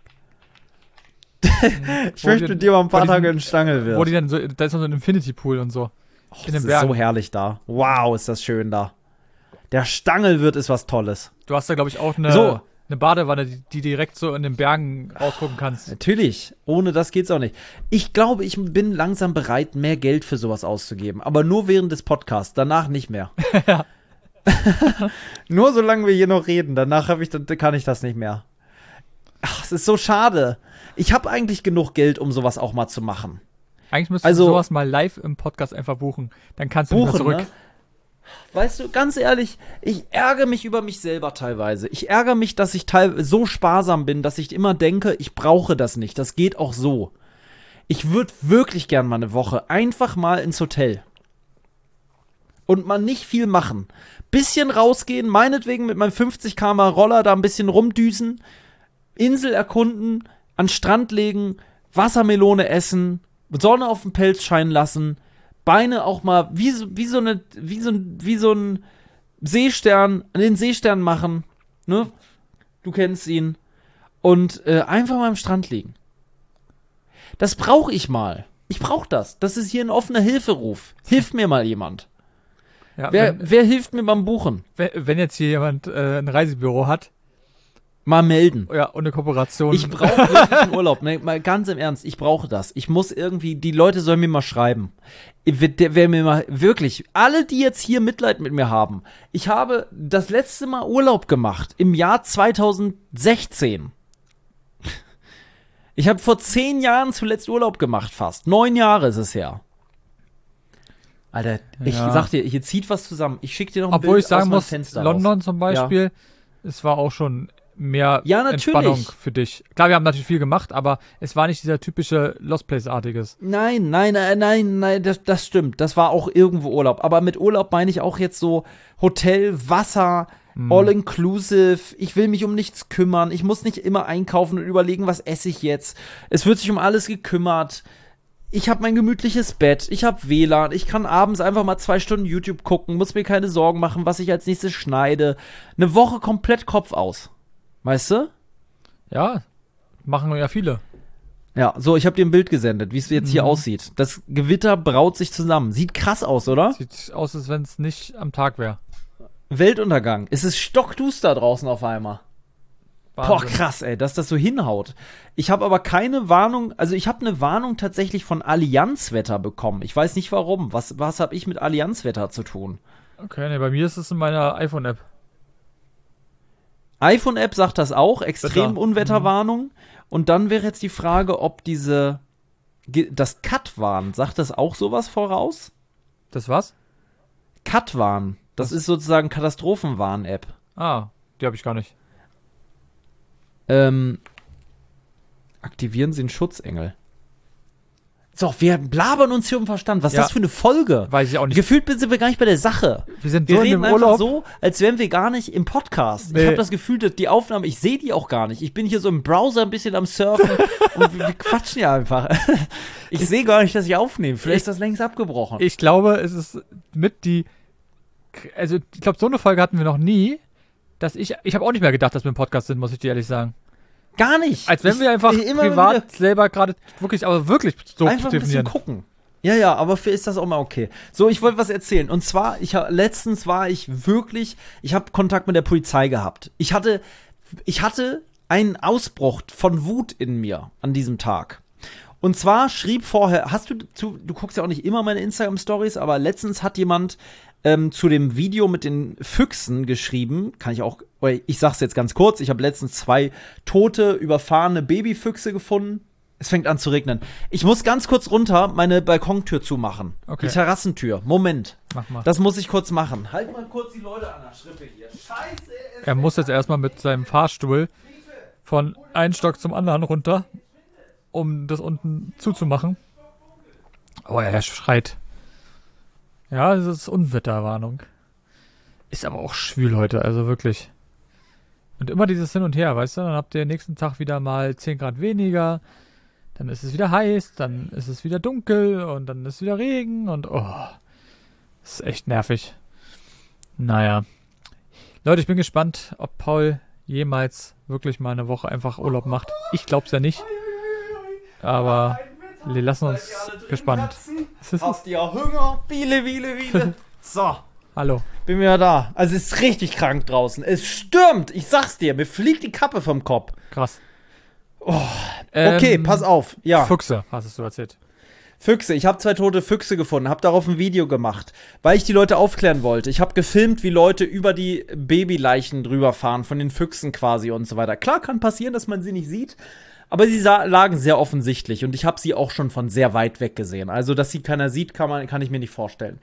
Ich möchte mit dir mal ein paar Tage in Stangelwirt. Wo die dann so, da ist noch so ein Infinity-Pool und so. In den Bergen. Ist so herrlich da. Wow, ist das schön da. Der Stangelwirt ist was Tolles. Du hast da, glaube ich, auch eine Badewanne, die direkt so in den Bergen rausgucken kannst. Natürlich. Ohne das geht's auch nicht. Ich glaube, ich bin langsam bereit, mehr Geld für sowas auszugeben. Aber nur während des Podcasts. Danach nicht mehr. Ja. Nur solange wir hier noch reden. Danach kann ich das nicht mehr. Ach, es ist so schade. Ich habe eigentlich genug Geld, um sowas auch mal zu machen. Eigentlich müsstest du sowas mal live im Podcast einfach buchen. Dann kannst du wieder zurück. Ne? Weißt du, ganz ehrlich, ich ärgere mich über mich selber teilweise. Ich ärgere mich, dass ich so sparsam bin, dass ich immer denke, ich brauche das nicht. Das geht auch so. Ich würde wirklich gern mal eine Woche einfach mal ins Hotel. Und mal nicht viel machen. Bisschen rausgehen, meinetwegen mit meinem 50 km/h Roller da ein bisschen rumdüsen, Insel erkunden, an Strand legen, Wassermelone essen, Sonne auf den Pelz scheinen lassen, Beine auch mal wie so ein Seestern, den Seestern machen, ne? Du kennst ihn. Und einfach mal am Strand liegen. Das brauche ich mal. Ich brauche das. Das ist hier ein offener Hilferuf. Hilft mir mal jemand. Ja, wer hilft mir beim Buchen? Wenn jetzt hier jemand ein Reisebüro hat, mal melden. Ja, und eine Kooperation. Ich brauche wirklich einen Urlaub. Ne, mal ganz im Ernst, ich brauche das. Ich muss irgendwie, die Leute sollen mir mal schreiben. Wer mir mal, wirklich, alle, die jetzt hier Mitleid mit mir haben. Ich habe das letzte Mal Urlaub gemacht im Jahr 2016. Ich habe vor 10 Jahren zuletzt Urlaub gemacht, fast. 9 Jahre ist es her. Alter, ich sag dir, hier zieht was zusammen. Ich schick dir noch ein Bild aus meinem Fenster. Obwohl ich sagen muss, London zum Beispiel, es war auch schon mehr Entspannung für dich. Klar, wir haben natürlich viel gemacht, aber es war nicht dieser typische Lost Place-artiges. Nein, das stimmt. Das war auch irgendwo Urlaub. Aber mit Urlaub meine ich auch jetzt so Hotel, Wasser, all-inclusive. Ich will mich um nichts kümmern. Ich muss nicht immer einkaufen und überlegen, was esse ich jetzt. Es wird sich um alles gekümmert. Ich habe mein gemütliches Bett, ich habe WLAN, ich kann abends einfach mal 2 Stunden YouTube gucken, muss mir keine Sorgen machen, was ich als nächstes schneide. Eine Woche komplett Kopf aus. Weißt du? Ja, machen ja viele. Ja, so, ich habe dir ein Bild gesendet, wie es jetzt hier aussieht. Das Gewitter braut sich zusammen. Sieht krass aus, oder? Sieht aus, als wenn es nicht am Tag wäre. Weltuntergang. Es ist stockduster draußen auf einmal. Boah, krass, ey, dass das so hinhaut. Ich habe aber keine Warnung, also ich habe eine Warnung tatsächlich von Allianzwetter bekommen. Ich weiß nicht warum. Was habe ich mit Allianzwetter zu tun? Okay, ne, bei mir ist es in meiner iPhone-App. iPhone-App sagt das auch, extrem Wetter. Unwetterwarnung. Und dann wäre jetzt die Frage, ob das Katwarn, sagt das auch sowas voraus? Das was? Katwarn, das ist sozusagen Katastrophenwarn-App. Ah, die habe ich gar nicht. Aktivieren Sie einen Schutzengel. So, wir blabbern uns hier um Verstand. Was ist das für eine Folge? Weiß ich auch nicht. Gefühlt sind wir gar nicht bei der Sache. Wir sind Wir so in reden dem einfach Urlaub. so, als wären wir gar nicht im Podcast. Nee. Ich habe das Gefühl, dass die Aufnahme, ich sehe die auch gar nicht. Ich bin hier so im Browser ein bisschen am Surfen und wir quatschen ja einfach. Ich sehe gar nicht, dass ich aufnehme. Vielleicht ist das längst abgebrochen. Ich glaube, es ist also ich glaube, so eine Folge hatten wir noch nie, dass ich habe auch nicht mehr gedacht, dass wir im Podcast sind, muss ich dir ehrlich sagen. Gar nicht. Als wenn wir einfach immer privat wieder selber gerade wirklich so einfach ein bisschen telefonieren. gucken. Ja, aber für ist das auch mal okay. So, ich wollte was erzählen. Und zwar, letztens war ich habe Kontakt mit der Polizei gehabt. Ich hatte einen Ausbruch von Wut in mir an diesem Tag. Und zwar schrieb vorher, du guckst ja auch nicht immer meine Instagram-Stories, aber letztens hat jemand zu dem Video mit den Füchsen geschrieben, ich sag's jetzt ganz kurz, ich habe letztens 2 tote, überfahrene Babyfüchse gefunden. Es fängt an zu regnen. Ich muss ganz kurz runter meine Balkontür zumachen. Okay. Die Terrassentür. Moment. Mach mal. Das muss ich kurz machen. Halt mal kurz die Leute an der Schrippe hier. Scheiße. Er muss jetzt erstmal mit seinem Fahrstuhl von einem Stock zum anderen runter, um das unten zuzumachen. Oh, er schreit. Ja, das ist Unwetterwarnung. Ist aber auch schwül heute, also wirklich. Und immer dieses Hin und Her, weißt du? Dann habt ihr nächsten Tag wieder mal 10 Grad weniger. Dann ist es wieder heiß, dann ist es wieder dunkel und dann ist wieder Regen und das ist echt nervig. Naja. Leute, ich bin gespannt, ob Paul jemals wirklich mal eine Woche einfach Urlaub macht. Ich glaub's ja nicht. Aber wir lassen uns gespannt. Habt ihr Hunger? Biele. So. Hallo. Bin wieder da. Also es ist richtig krank draußen. Es stürmt. Ich sag's dir. Mir fliegt die Kappe vom Kopf. Krass. Okay, pass auf. Ja. Füchse, hast du erzählt. Füchse. Ich habe 2 tote Füchse gefunden. Habe darauf ein Video gemacht, weil ich die Leute aufklären wollte. Ich habe gefilmt, wie Leute über die Babyleichen drüber fahren, von den Füchsen quasi und so weiter. Klar, kann passieren, dass man sie nicht sieht. Aber sie lagen sehr offensichtlich und ich habe sie auch schon von sehr weit weg gesehen. Also, dass sie keiner sieht, kann ich mir nicht vorstellen.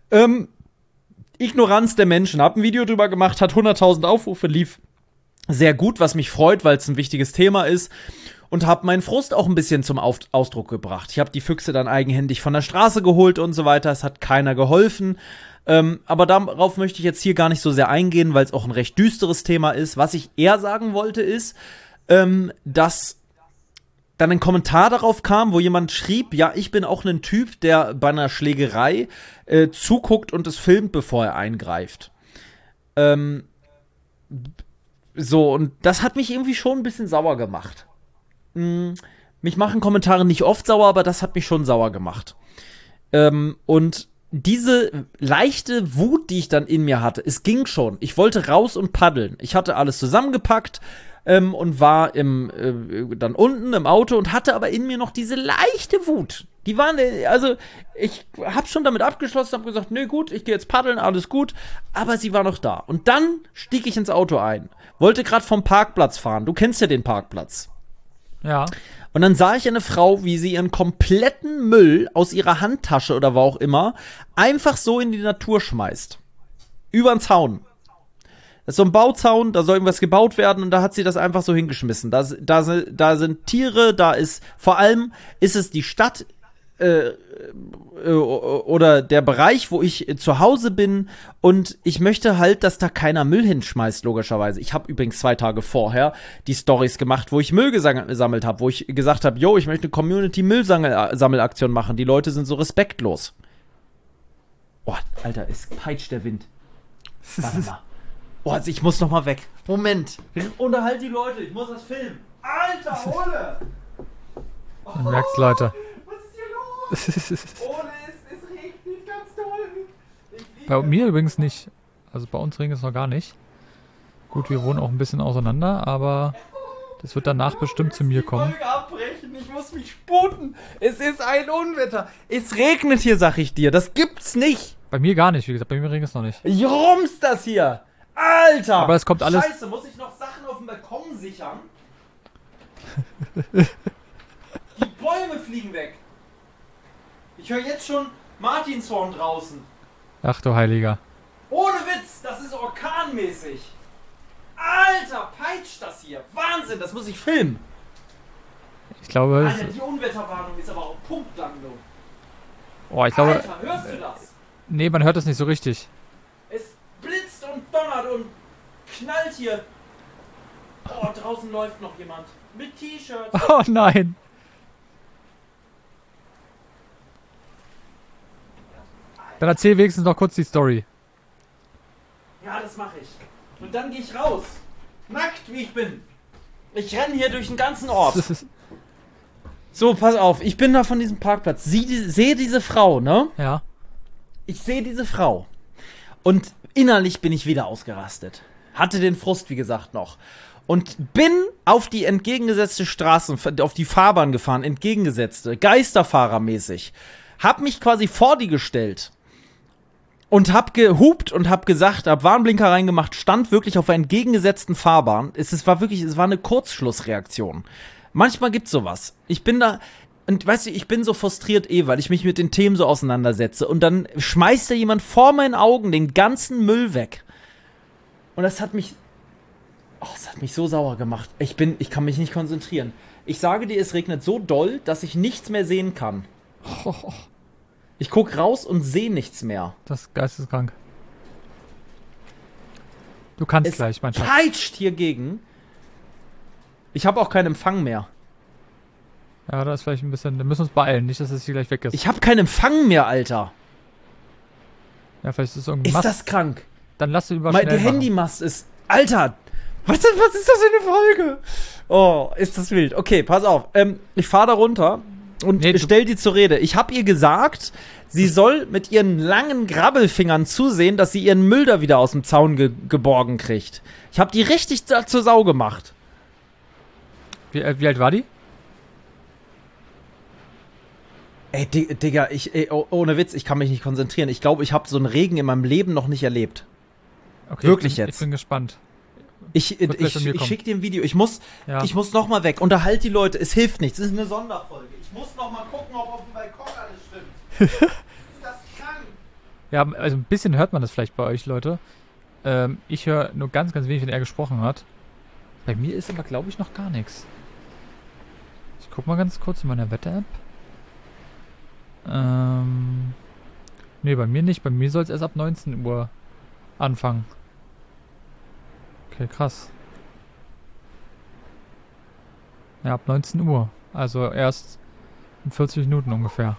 Ignoranz der Menschen. Hab ein Video drüber gemacht, hat 100.000 Aufrufe, lief sehr gut, was mich freut, weil es ein wichtiges Thema ist. Und hab meinen Frust auch ein bisschen zum Ausdruck gebracht. Ich habe die Füchse dann eigenhändig von der Straße geholt und so weiter. Es hat keiner geholfen. Aber darauf möchte ich jetzt hier gar nicht so sehr eingehen, weil es auch ein recht düsteres Thema ist. Was ich eher sagen wollte, ist, dass dann ein Kommentar darauf kam, wo jemand schrieb, ja, ich bin auch ein Typ, der bei einer Schlägerei zuguckt und es filmt, bevor er eingreift. So, und das hat mich irgendwie schon ein bisschen sauer gemacht. Mich machen Kommentare nicht oft sauer, aber das hat mich schon sauer gemacht. Und diese leichte Wut, die ich dann in mir hatte, es ging schon. Ich wollte raus und paddeln. Ich hatte alles zusammengepackt, und war dann unten im Auto und hatte aber in mir noch diese leichte Wut. Die waren, also ich habe schon damit abgeschlossen, habe gesagt, nee, gut, ich gehe jetzt paddeln, alles gut, aber sie war noch da. Und dann stieg ich ins Auto ein, wollte gerade vom Parkplatz fahren. Du kennst ja den Parkplatz. Ja. Und dann sah ich eine Frau, wie sie ihren kompletten Müll aus ihrer Handtasche oder wo auch immer einfach so in die Natur schmeißt. Übern Zaun. Das ist so ein Bauzaun, da soll irgendwas gebaut werden und da hat sie das einfach so hingeschmissen. Da sind Tiere, vor allem ist es die Stadt oder der Bereich, wo ich zu Hause bin und ich möchte halt, dass da keiner Müll hinschmeißt, logischerweise. Ich habe übrigens 2 Tage vorher die Stories gemacht, wo ich Müll gesammelt habe, wo ich gesagt habe, ich möchte eine Community-Müllsammelaktion machen. Die Leute sind so respektlos. Oh, Alter, es peitscht der Wind. Warte mal. Oh, also ich muss noch mal weg. Moment. Unterhalt die Leute, ich muss das filmen. Alter, Ole! Oh. Man merkt's, Leute. Was ist hier los? Ole, es regnet ganz doll. Bei mir übrigens nicht. Also bei uns regnet es noch gar nicht. Gut, wir wohnen auch ein bisschen auseinander, aber das wird danach bestimmt zu mir kommen. Abbrechen. Ich muss mich sputen. Es ist ein Unwetter. Es regnet hier, sag ich dir. Das gibt's nicht. Bei mir gar nicht, wie gesagt, bei mir regnet es noch nicht. Ich rums das hier. Alter. Aber es kommt alles... Scheiße, muss ich noch Sachen auf dem Balkon sichern? Die Bäume fliegen weg. Ich höre jetzt schon Martinshorn draußen. Ach du Heiliger. Ohne Witz, das ist orkanmäßig. Alter, peitscht das hier. Wahnsinn, das muss ich filmen. Ich glaube... Alter, die Unwetterwarnung ist aber auch punktlang, du. Oh, ich glaube... Alter, hörst du das? Nee, man hört das nicht so richtig. Es blitzt und donnert und knallt hier. Oh, draußen läuft noch jemand. Mit T-Shirt. Oh nein. Dann erzähl wenigstens noch kurz die Story. Ja, das mache ich. Und dann gehe ich raus. Nackt, wie ich bin. Ich renne hier durch den ganzen Ort. So, pass auf. Ich bin da von diesem Parkplatz. Sehe diese Frau, ne? Ja. Ich sehe diese Frau. Und innerlich bin ich wieder ausgerastet. Hatte den Frust, wie gesagt, noch. Und bin auf die entgegengesetzte Straße, auf die Fahrbahn gefahren, entgegengesetzte, Geisterfahrermäßig. Hab mich quasi vor die gestellt. Und hab gehupt und hab gesagt, hab Warnblinker reingemacht, stand wirklich auf der entgegengesetzten Fahrbahn. Es war eine Kurzschlussreaktion. Manchmal gibt's sowas. Ich bin da, und weißt du, ich bin so frustriert weil ich mich mit den Themen so auseinandersetze. Und dann schmeißt da jemand vor meinen Augen den ganzen Müll weg. Und das hat mich so sauer gemacht. Ich kann mich nicht konzentrieren. Ich sage dir, es regnet so doll, dass ich nichts mehr sehen kann. Ich guck raus und sehe nichts mehr. Das ist geisteskrank. Du kannst Es gleich, mein Schatz. peitscht hier gegen. Ich habe auch keinen Empfang mehr. Ja, da ist vielleicht ein bisschen... Wir müssen uns beeilen, nicht, dass es hier gleich weg ist. Ich habe keinen Empfang mehr, Alter. Ja, vielleicht ist es irgendwie Ist Mast. das krank? Dann lass du lieber Die schnell machen. Handymast ist... Alter! Was ist das für eine Folge? Oh, ist das wild. Okay, pass auf. Ich fahre da runter und stell die zur Rede. Ich habe ihr gesagt, sie soll mit ihren langen Grabbelfingern zusehen, dass sie ihren Müll da wieder aus dem Zaun geborgen kriegt. Ich habe die richtig zur Sau gemacht. Wie alt war die? Ey, Digga, ohne Witz, ich kann mich nicht konzentrieren. Ich glaube, ich habe so einen Regen in meinem Leben noch nicht erlebt. Okay, Wirklich ich jetzt. bin gespannt. Ich schicke dir ein Video. Ich muss noch mal weg. Unterhalt die Leute. Es hilft nichts. Es ist eine Sonderfolge. Ich muss noch mal gucken, ob auf dem Balkon alles stimmt. Ist das krank? Ja, also ein bisschen hört man das vielleicht bei euch, Leute. Ich höre nur ganz, ganz wenig, wenn er gesprochen hat. Bei mir ist aber, glaube ich, noch gar nichts. Ich guck mal ganz kurz in meiner Wetter-App. Nee, bei mir nicht. Bei mir soll es erst ab 19 Uhr anfangen. Okay, krass. Ja, ab 19 Uhr. Also erst in 40 Minuten ungefähr.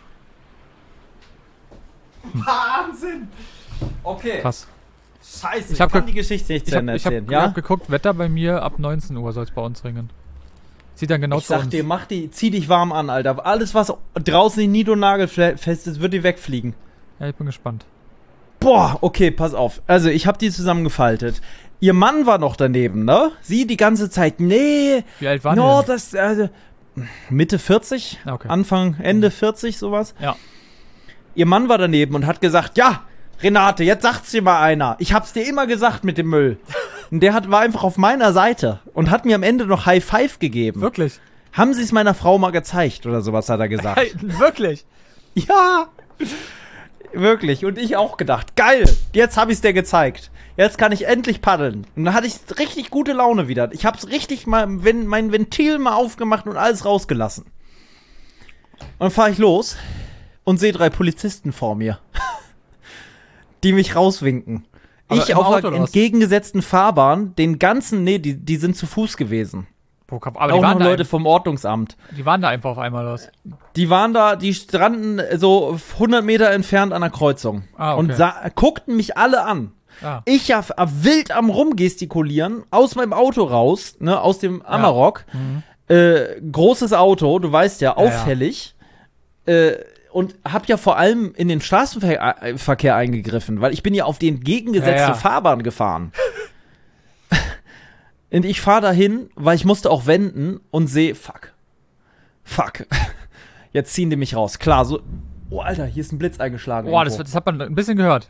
Wahnsinn! Okay. Krass. Scheiße, ich kann die Geschichte nicht zu Ende erzählen. Ich hab geguckt, Wetter bei mir ab 19 Uhr soll es bei uns ringen. Sieht dann genau ich zu sag uns. dir, zieh dich warm an, Alter. Alles, was draußen in nied- und nagelfest ist, wird dir wegfliegen. Ja, ich bin gespannt. Boah, okay, pass auf. Also, ich hab die zusammengefaltet. Ihr Mann war noch daneben, ne? Sie die ganze Zeit, nee. Wie alt waren die denn? Das, Mitte 40, Okay. Anfang, Ende 40, sowas. Ja. Ihr Mann war daneben und hat gesagt, ja, Renate, jetzt sagt's dir mal einer. Ich hab's dir immer gesagt mit dem Müll. Und der war einfach auf meiner Seite und hat mir am Ende noch High Five gegeben. Wirklich? Haben Sie es meiner Frau mal gezeigt oder sowas, hat er gesagt. Hey, wirklich? Ja, wirklich. Und ich auch gedacht, geil, jetzt habe ich es dir gezeigt. Jetzt kann ich endlich paddeln. Und dann hatte ich richtig gute Laune wieder. Ich hab's richtig mal, mein Ventil mal aufgemacht und alles rausgelassen. Und dann fahre ich los und sehe 3 Polizisten vor mir, die mich rauswinken. Aber ich im auf Auto der oder was? entgegengesetzten Fahrbahn, die sind zu Fuß gewesen. Aber Auch die noch waren, Leute vom Ordnungsamt. die waren da einfach auf einmal los. Die waren da, die stranden so 100 Meter entfernt an der Kreuzung. Ah, okay. Und guckten mich alle an. Ah. Ich ja wild am Rumgestikulieren, aus meinem Auto raus, ne, aus dem Amarok. Großes Auto, du weißt ja, auffällig. Und hab ja vor allem in den Straßenverkehr eingegriffen, weil ich bin ja auf die entgegengesetzte Fahrbahn gefahren. Und ich fahre dahin, weil ich musste auch wenden und sehe, fuck. Jetzt ziehen die mich raus. Klar, so, oh Alter, hier ist ein Blitz eingeschlagen. Boah, das hat man ein bisschen gehört.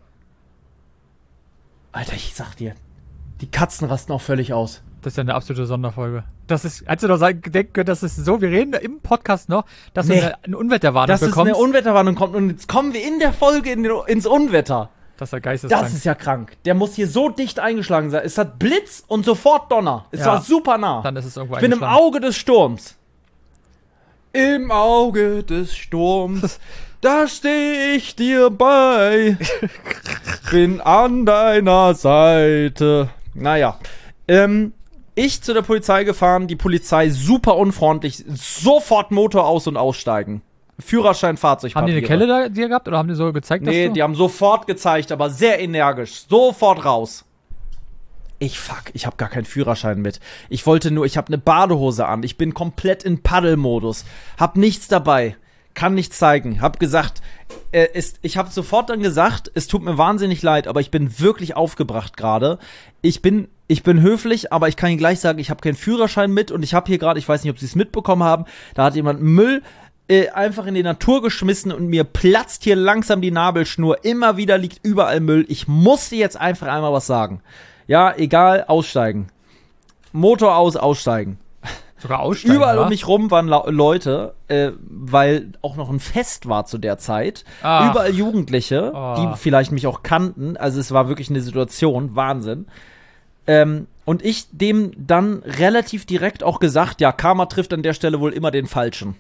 Alter, ich sag dir, die Katzen rasten auch völlig aus. Das ist ja eine absolute Sonderfolge. Das ist, als du noch denken können, das ist so, wir reden im Podcast noch, dass du eine Unwetterwarnung bekommst. Dass eine Unwetterwarnung kommt und jetzt kommen wir in der Folge ins Unwetter. Das ist ja geisteskrank. Das ist ja krank. Der muss hier so dicht eingeschlagen sein. Es hat Blitz und sofort Donner. Es war super nah. Dann ist es irgendwo Ich bin im Auge des Sturms. Im Auge des Sturms, da steh ich dir bei. Bin an deiner Seite. Naja, ich zu der Polizei gefahren, die Polizei super unfreundlich, sofort Motor aus- und aussteigen. Führerschein, Fahrzeugpapiere. Haben die eine Kelle da dir gehabt oder haben die so gezeigt, dass Nee, die haben sofort gezeigt, aber sehr energisch. Sofort raus. Ich hab gar keinen Führerschein mit. Ich hab eine Badehose an. Ich bin komplett in Paddelmodus. Hab nichts dabei. Kann nichts zeigen. Hab gesagt, ich hab sofort dann gesagt, es tut mir wahnsinnig leid, aber ich bin wirklich aufgebracht gerade. Ich bin höflich, aber ich kann Ihnen gleich sagen, ich habe keinen Führerschein mit und ich habe hier gerade, ich weiß nicht, ob Sie es mitbekommen haben, da hat jemand Müll einfach in die Natur geschmissen und mir platzt hier langsam die Nabelschnur. Immer wieder liegt überall Müll. Ich musste jetzt einfach einmal was sagen. Ja, egal, aussteigen. Motor aus, aussteigen. Sogar aussteigen, Überall um mich rum waren Leute, weil auch noch ein Fest war zu der Zeit. Ach. Überall Jugendliche, die vielleicht mich auch kannten. Also es war wirklich eine Situation, Wahnsinn. Und ich dem dann relativ direkt auch gesagt, ja, Karma trifft an der Stelle wohl immer den Falschen.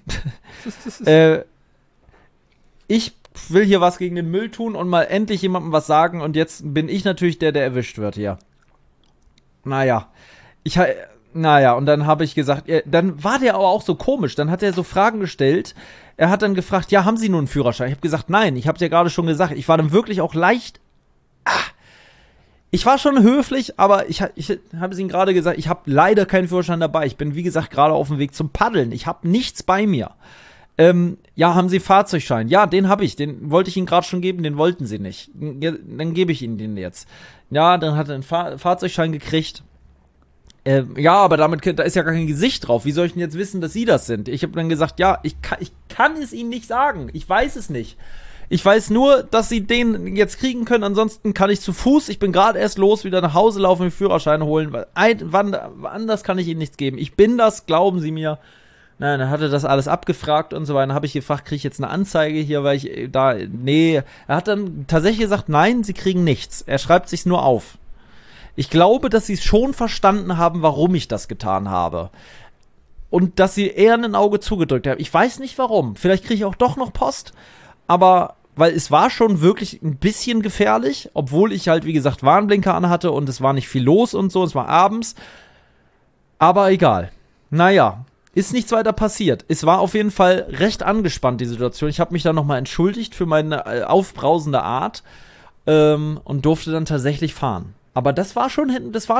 Ich will hier was gegen den Müll tun und mal endlich jemandem was sagen und jetzt bin ich natürlich der erwischt wird hier. Naja, und dann habe ich gesagt, dann war der aber auch so komisch, dann hat er so Fragen gestellt, er hat dann gefragt, ja, haben Sie nun einen Führerschein? Ich habe gesagt, nein, ich habe ja gerade schon gesagt, ich war dann wirklich auch leicht, ich war schon höflich, aber ich habe es Ihnen gerade gesagt, ich habe leider keinen Führerschein dabei, ich bin, wie gesagt, gerade auf dem Weg zum Paddeln, ich habe nichts bei mir. Ja, haben Sie Fahrzeugschein? Ja, den habe ich, den wollte ich Ihnen gerade schon geben, den wollten Sie nicht. Dann gebe ich Ihnen den jetzt. Ja, dann hat er einen Fahrzeugschein gekriegt. Ja, aber da ist ja gar kein Gesicht drauf. Wie soll ich denn jetzt wissen, dass Sie das sind? Ich habe dann gesagt, ja, ich kann es Ihnen nicht sagen. Ich weiß es nicht. Ich weiß nur, dass Sie den jetzt kriegen können. Ansonsten kann ich zu Fuß, ich bin gerade erst los, wieder nach Hause laufen, den Führerschein holen. Weil anders kann ich Ihnen nichts geben. Ich bin das, glauben Sie mir. Nein, dann hat er das alles abgefragt und so weiter. Dann habe ich gefragt, kriege ich jetzt eine Anzeige hier, weil ich er hat dann tatsächlich gesagt, nein, Sie kriegen nichts. Er schreibt sich's nur auf. Ich glaube, dass Sie es schon verstanden haben, warum ich das getan habe. Und dass Sie eher ein Auge zugedrückt haben. Ich weiß nicht warum. Vielleicht kriege ich auch doch noch Post. Aber, weil es war schon wirklich ein bisschen gefährlich, obwohl ich halt, wie gesagt, Warnblinker anhatte und es war nicht viel los und so. Es war abends. Aber egal. Naja. Ist nichts weiter passiert. Es war auf jeden Fall recht angespannt, die Situation. Ich habe mich dann nochmal entschuldigt für meine aufbrausende Art und durfte dann tatsächlich fahren. Aber das war schon wild. Das war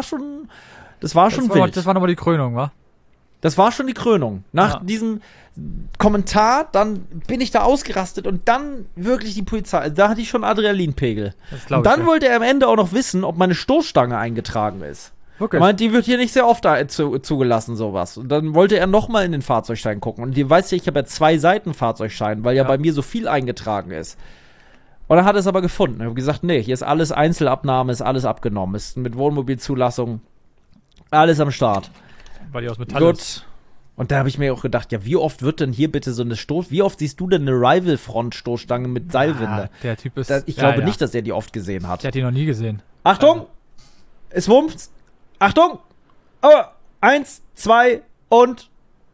nochmal die Krönung, wa? Das war schon die Krönung. Nach diesem Kommentar, dann bin ich da ausgerastet und dann wirklich die Polizei. Also da hatte ich schon Adrenalinpegel. Und dann wollte er am Ende auch noch wissen, ob meine Stoßstange eingetragen ist. Okay. Meint, die wird hier nicht sehr oft zugelassen, sowas. Und dann wollte er nochmal in den Fahrzeugschein gucken. Und ihr weißt ja, ich habe ja 2 Seiten Fahrzeugschein, weil ja bei mir so viel eingetragen ist. Und dann hat er es aber gefunden. Ich habe gesagt, nee, hier ist alles Einzelabnahme, ist alles abgenommen. Ist mit Wohnmobilzulassung alles am Start. Weil die aus Metall ist. Und da habe ich mir auch gedacht, ja, wie oft wird denn hier bitte so eine wie oft siehst du denn eine Rival-Front-Stoßstange mit Seilwinde? Der Typ ist... Ich glaube nicht, dass er die oft gesehen hat. Der hat die noch nie gesehen. Achtung! Es wumpft! Achtung! Oh, 1, 2 und...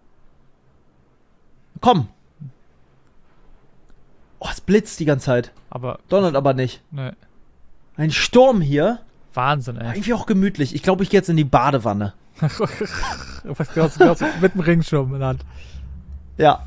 Komm! Oh, es blitzt die ganze Zeit. Aber... Donnert aber nicht. Nee. Ein Sturm hier. Wahnsinn, ey. Irgendwie auch gemütlich. Ich glaube, ich gehe jetzt in die Badewanne. Was gehört mit dem Regenschirm in der Hand. Ja.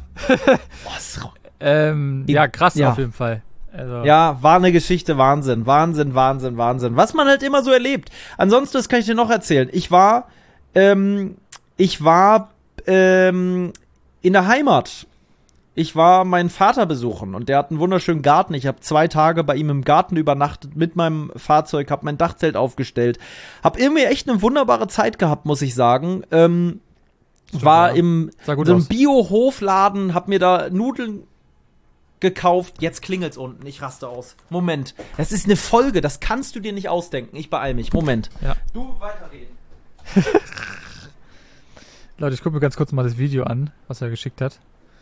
Ja, krass auf jeden Fall. Also. Ja, war eine Geschichte, Wahnsinn. Was man halt immer so erlebt. Ansonsten, das kann ich dir noch erzählen. Ich war in der Heimat. Ich war meinen Vater besuchen und der hat einen wunderschönen Garten. Ich habe 2 Tage bei ihm im Garten übernachtet mit meinem Fahrzeug, habe mein Dachzelt aufgestellt. Hab irgendwie echt eine wunderbare Zeit gehabt, muss ich sagen. War im so einem Bio-Hofladen, hab mir da Nudeln gekauft. Jetzt klingelt's unten, ich raste aus. Moment, das ist eine Folge, das kannst du dir nicht ausdenken. Ich beeil mich, Moment. Ja. Du weiterreden. Leute, ich gucke mir ganz kurz mal das Video an, was er geschickt hat.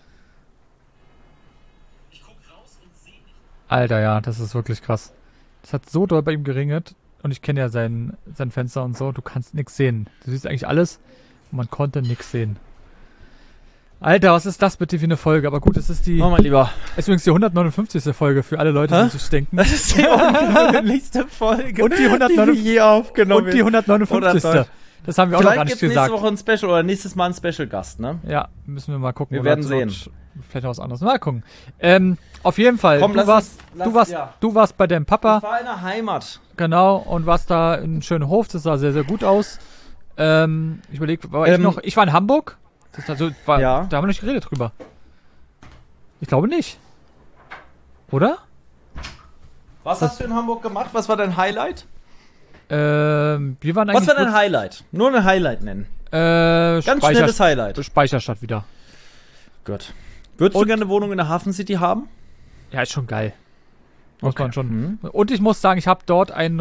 Alter, ja, das ist wirklich krass. Das hat so doll bei ihm geringert. Und ich kenne ja sein Fenster und so. Du kannst nichts sehen. Du siehst eigentlich alles. Und man konnte nichts sehen. Alter, was ist das bitte für eine Folge? Aber gut, es ist die... Oh, mein Lieber. Es ist übrigens die 159. Folge für alle Leute, die sich denken. Das ist die ungewöhnlichste Folge, und die 159. die wir je aufgenommen. Und die 159. Das haben wir auch noch gar nicht gesagt. Vielleicht nächste Woche ein Special oder nächstes Mal ein Special-Gast, ne? Ja, müssen wir mal gucken. Wir werden sehen. Vielleicht noch was anderes. Mal gucken. Auf jeden Fall, komm, du warst bei deinem Papa. Ich war in der Heimat. Genau, und warst da in einem schönen Hof. Das sah sehr, sehr gut aus. Ich überlege, ich war in Hamburg. Da haben wir nicht geredet drüber. Ich glaube nicht. Oder? Was hast du in Hamburg gemacht? Was war dein Highlight? Wir waren eigentlich. Was war dein Highlight? Nur ein Highlight nennen. Ganz schnelles Highlight. Speicherstadt wieder. Gut. Würdest du gerne eine Wohnung in der Hafen City haben? Ja, ist schon geil. Muss man schon. Und ich muss sagen, ich habe dort einen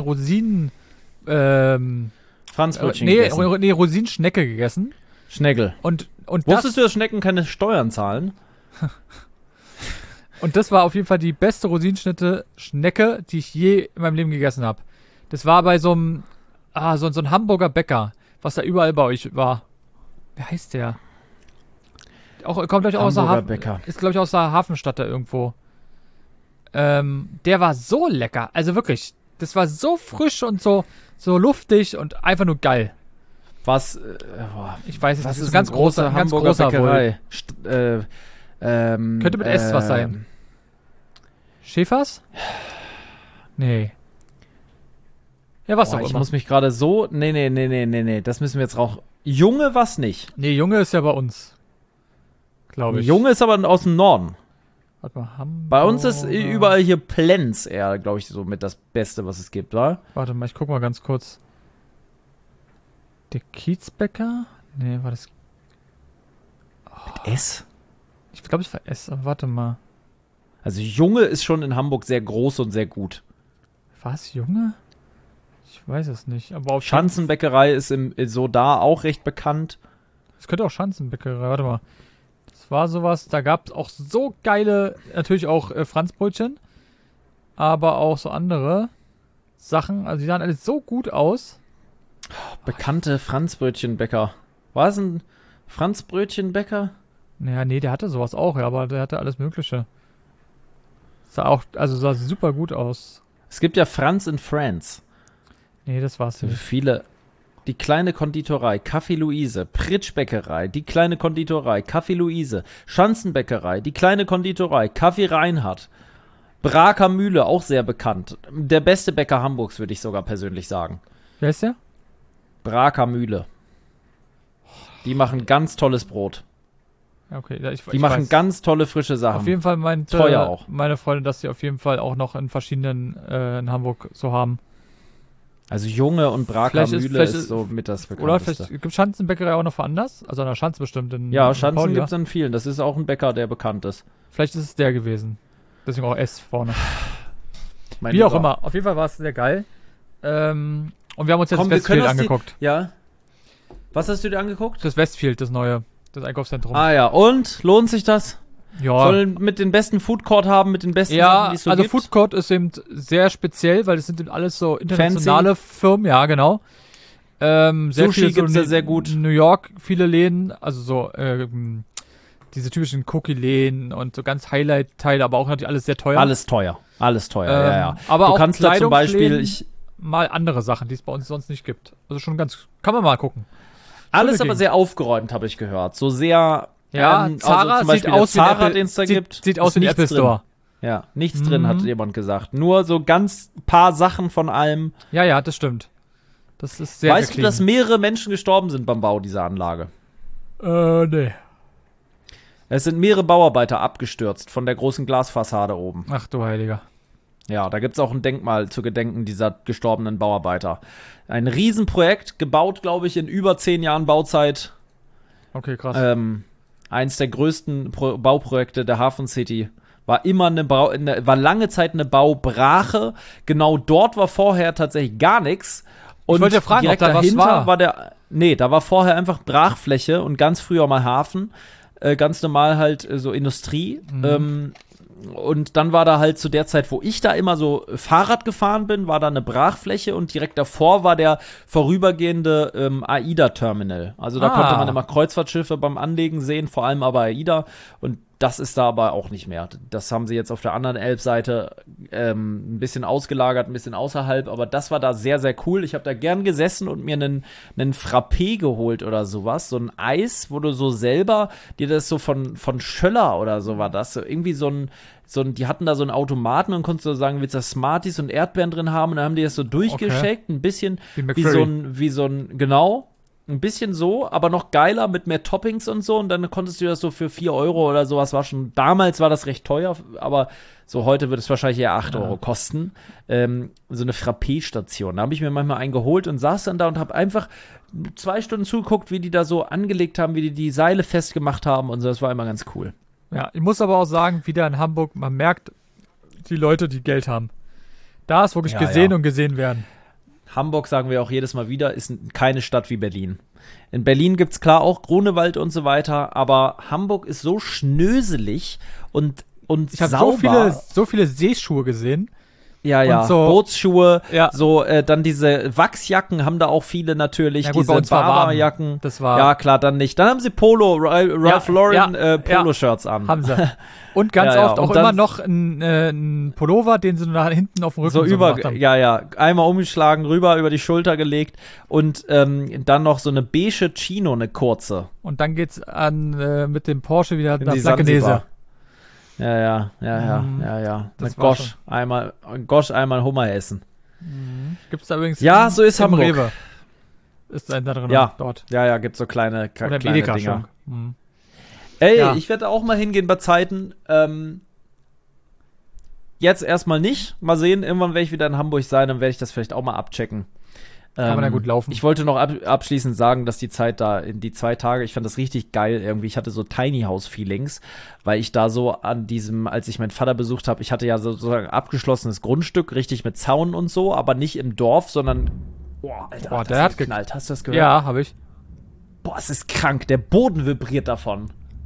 Franzbrötchen gegessen. Nee, Rosinenschnecke gegessen. Schneckel. Und wusstest du, dass Schnecken keine Steuern zahlen? Und das war auf jeden Fall die beste Rosinenschnecke, die ich je in meinem Leben gegessen habe. Das war bei so einem so ein Hamburger Bäcker, was da überall bei euch war. Wer heißt der? Kommt glaube ich auch aus der ist glaube ich aus der Hafenstadt da irgendwo. Der war so lecker, also wirklich. Das war so frisch und so luftig und einfach nur geil. Was? Ich weiß es nicht. Das ist ein ganz großer Bäckerei. Könnte mit S was sein. Schäfers? Nee. Ja, was auch immer. Ich muss mich gerade so... Nee. Das müssen wir jetzt auch... Junge was nicht. Nee, Junge ist ja bei uns. Glaube ich. Junge ist aber aus dem Norden. Warte mal, Hamburg. Bei uns ist überall hier Plenz eher, glaube ich, so mit das Beste, was es gibt, oder? Warte mal, ich guck mal ganz kurz. Der Kiezbäcker? Nee, war das... Mit S? Ich glaube, es war S, aber warte mal. Also Junge ist schon in Hamburg sehr groß und sehr gut. War es Junge? Ich weiß es nicht. Aber auf Schanzenbäckerei ist so da auch recht bekannt. Es könnte auch Schanzenbäckerei, warte mal. Das war sowas, da gab es auch so geile, natürlich auch Franzbrötchen, aber auch so andere Sachen. Also die sahen alles so gut aus. Bekannte Franzbrötchenbäcker. War es ein Franzbrötchenbäcker? Naja, nee, der hatte sowas auch, ja, aber der hatte alles Mögliche. Sah super gut aus. Es gibt ja Franz in France. Nee, das war's nicht. Viele. Die kleine Konditorei, Café Luise, Pritschbäckerei, die kleine Konditorei, Café Luise, Schanzenbäckerei, die kleine Konditorei, Café Reinhardt, Braker Mühle, auch sehr bekannt. Der beste Bäcker Hamburgs, würde ich sogar persönlich sagen. Wer ist der? Braker Mühle. Die machen ganz tolles Brot. Ja, okay. Die machen ganz tolle, frische Sachen. Auf jeden Fall meinte teuer auch. Meine Freundin, dass sie auf jeden Fall auch noch in verschiedenen in Hamburg so haben. Also Junge und Braker Mühle ist so mit das Bekannteste. Oder vielleicht gibt Schanzenbäckerei auch noch woanders? Also an der Schanze bestimmt. Ja, Schanzen gibt es in vielen. Das ist auch ein Bäcker, der bekannt ist. Vielleicht ist es der gewesen. Deswegen auch S vorne. Wie auch immer. Auf jeden Fall war es sehr geil. Und wir haben uns jetzt das Westfield angeguckt. Ja. Was hast du dir angeguckt? Das Westfield, das neue. Das Einkaufszentrum. Ah ja, und? Lohnt sich das? Ja. Sollen mit den besten Foodcourt haben, mit den besten Sachen, die es so also gibt? Foodcourt ist eben sehr speziell, weil das sind eben alles so internationale Firmen, ja genau. Sehr Sushi viel gibt's ja sehr gut. New York, viele Läden, also so diese typischen Cookie-Läden und so ganz Highlight-Teile, aber auch natürlich alles sehr teuer. Alles teuer, ja. Aber du auch kannst da zum Beispiel mal andere Sachen, die es bei uns sonst nicht gibt. Also schon ganz, kann man mal gucken. Alles aber sehr aufgeräumt, habe ich gehört. So sehr... Ja, Zara also zum Beispiel sieht aus Zara, den es da gibt. Sieht aus wie ein Apple Store. Ja, nichts drin, hat jemand gesagt. Nur so ganz paar Sachen von allem. Ja, das stimmt. Das ist sehr Weißt du, dass mehrere Menschen gestorben sind beim Bau dieser Anlage? Nee. Es sind mehrere Bauarbeiter abgestürzt von der großen Glasfassade oben. Ach du Heiliger. Ja, da gibt es auch ein Denkmal zu gedenken dieser gestorbenen Bauarbeiter. Ein Riesenprojekt, gebaut, glaube ich, in über 10 Jahren Bauzeit. Okay, krass. Eins der größten Bauprojekte der Hafen City. War immer war lange Zeit eine Baubrache. Genau dort war vorher tatsächlich gar nichts. Und ich wollte ja fragen, direkt ob da dahinter was war. Da war vorher einfach Brachfläche und ganz früher mal Hafen. Ganz normal halt so Industrie. Und dann war da halt zu der Zeit, wo ich da immer so Fahrrad gefahren bin, war da eine Brachfläche und direkt davor war der vorübergehende AIDA-Terminal. Also da konnte man immer Kreuzfahrtschiffe beim Anlegen sehen, vor allem aber AIDA. Und das ist da aber auch nicht mehr. Das haben sie jetzt auf der anderen Elbseite ein bisschen ausgelagert, ein bisschen außerhalb. Aber das war da sehr, sehr cool. Ich habe da gern gesessen und mir einen Frappé geholt oder sowas. So ein Eis, wo du so selber dir das so von Schöller oder so war das. So irgendwie die hatten da so einen Automaten und konntest so sagen, willst du Smarties und Erdbeeren drin haben? Und dann haben die das so durchgeschickt. Ein bisschen wie so ein, genau. Ein bisschen so, aber noch geiler mit mehr Toppings und so. Und dann konntest du das so für 4 Euro oder sowas damals war das recht teuer, aber so heute wird es wahrscheinlich eher 8 Euro kosten. So eine Frappé-Station. Da habe ich mir manchmal einen geholt und saß dann da und habe einfach 2 Stunden zugeguckt, wie die da so angelegt haben, wie die Seile festgemacht haben und so. Das war immer ganz cool. Ja, ich muss aber auch sagen, wieder in Hamburg, man merkt die Leute, die Geld haben. Da ist wirklich gesehen und gesehen werden. Hamburg, sagen wir auch jedes Mal wieder, ist keine Stadt wie Berlin. In Berlin gibt es klar auch Grunewald und so weiter, aber Hamburg ist so schnöselig und ich habe sauber. so viele Seeschuhe gesehen. Ja, so, Bootsschuhe, ja. So, dann diese Wachsjacken haben da auch viele natürlich, ja, gut, diese Barberjacken. Das war ja, klar, dann nicht. Dann haben sie Ralph Lauren Poloshirts an. Haben sie. Und ganz oft auch immer noch ein Pullover, den sie nach hinten auf dem Rücken so gemacht haben. Ja, einmal umgeschlagen, rüber über die Schulter gelegt und dann noch so eine beige Chino, eine kurze. Und dann geht's mit dem Porsche wieder nach Blankenese. Ja. Das Mit Gosch einmal Hummer essen. Gibt's da übrigens so ist Hamburg. Rewe. Ist ein da drin dort. Ja, gibt so kleine Dinger. Ey, ich werde auch mal hingehen bei Zeiten. Jetzt erstmal nicht. Mal sehen, irgendwann werde ich wieder in Hamburg sein, dann werde ich das vielleicht auch mal abchecken. Kann man da gut laufen. Ich wollte noch abschließend sagen, dass die Zeit da in die 2 Tage, ich fand das richtig geil irgendwie. Ich hatte so Tiny House Feelings, weil ich da so als ich meinen Vater besucht habe, ich hatte ja sozusagen abgeschlossenes Grundstück, richtig mit Zaun und so, aber nicht im Dorf, sondern Alter, der hat geknallt. Hast du das gehört? Ja, habe ich. Boah, es ist krank. Der Boden vibriert davon.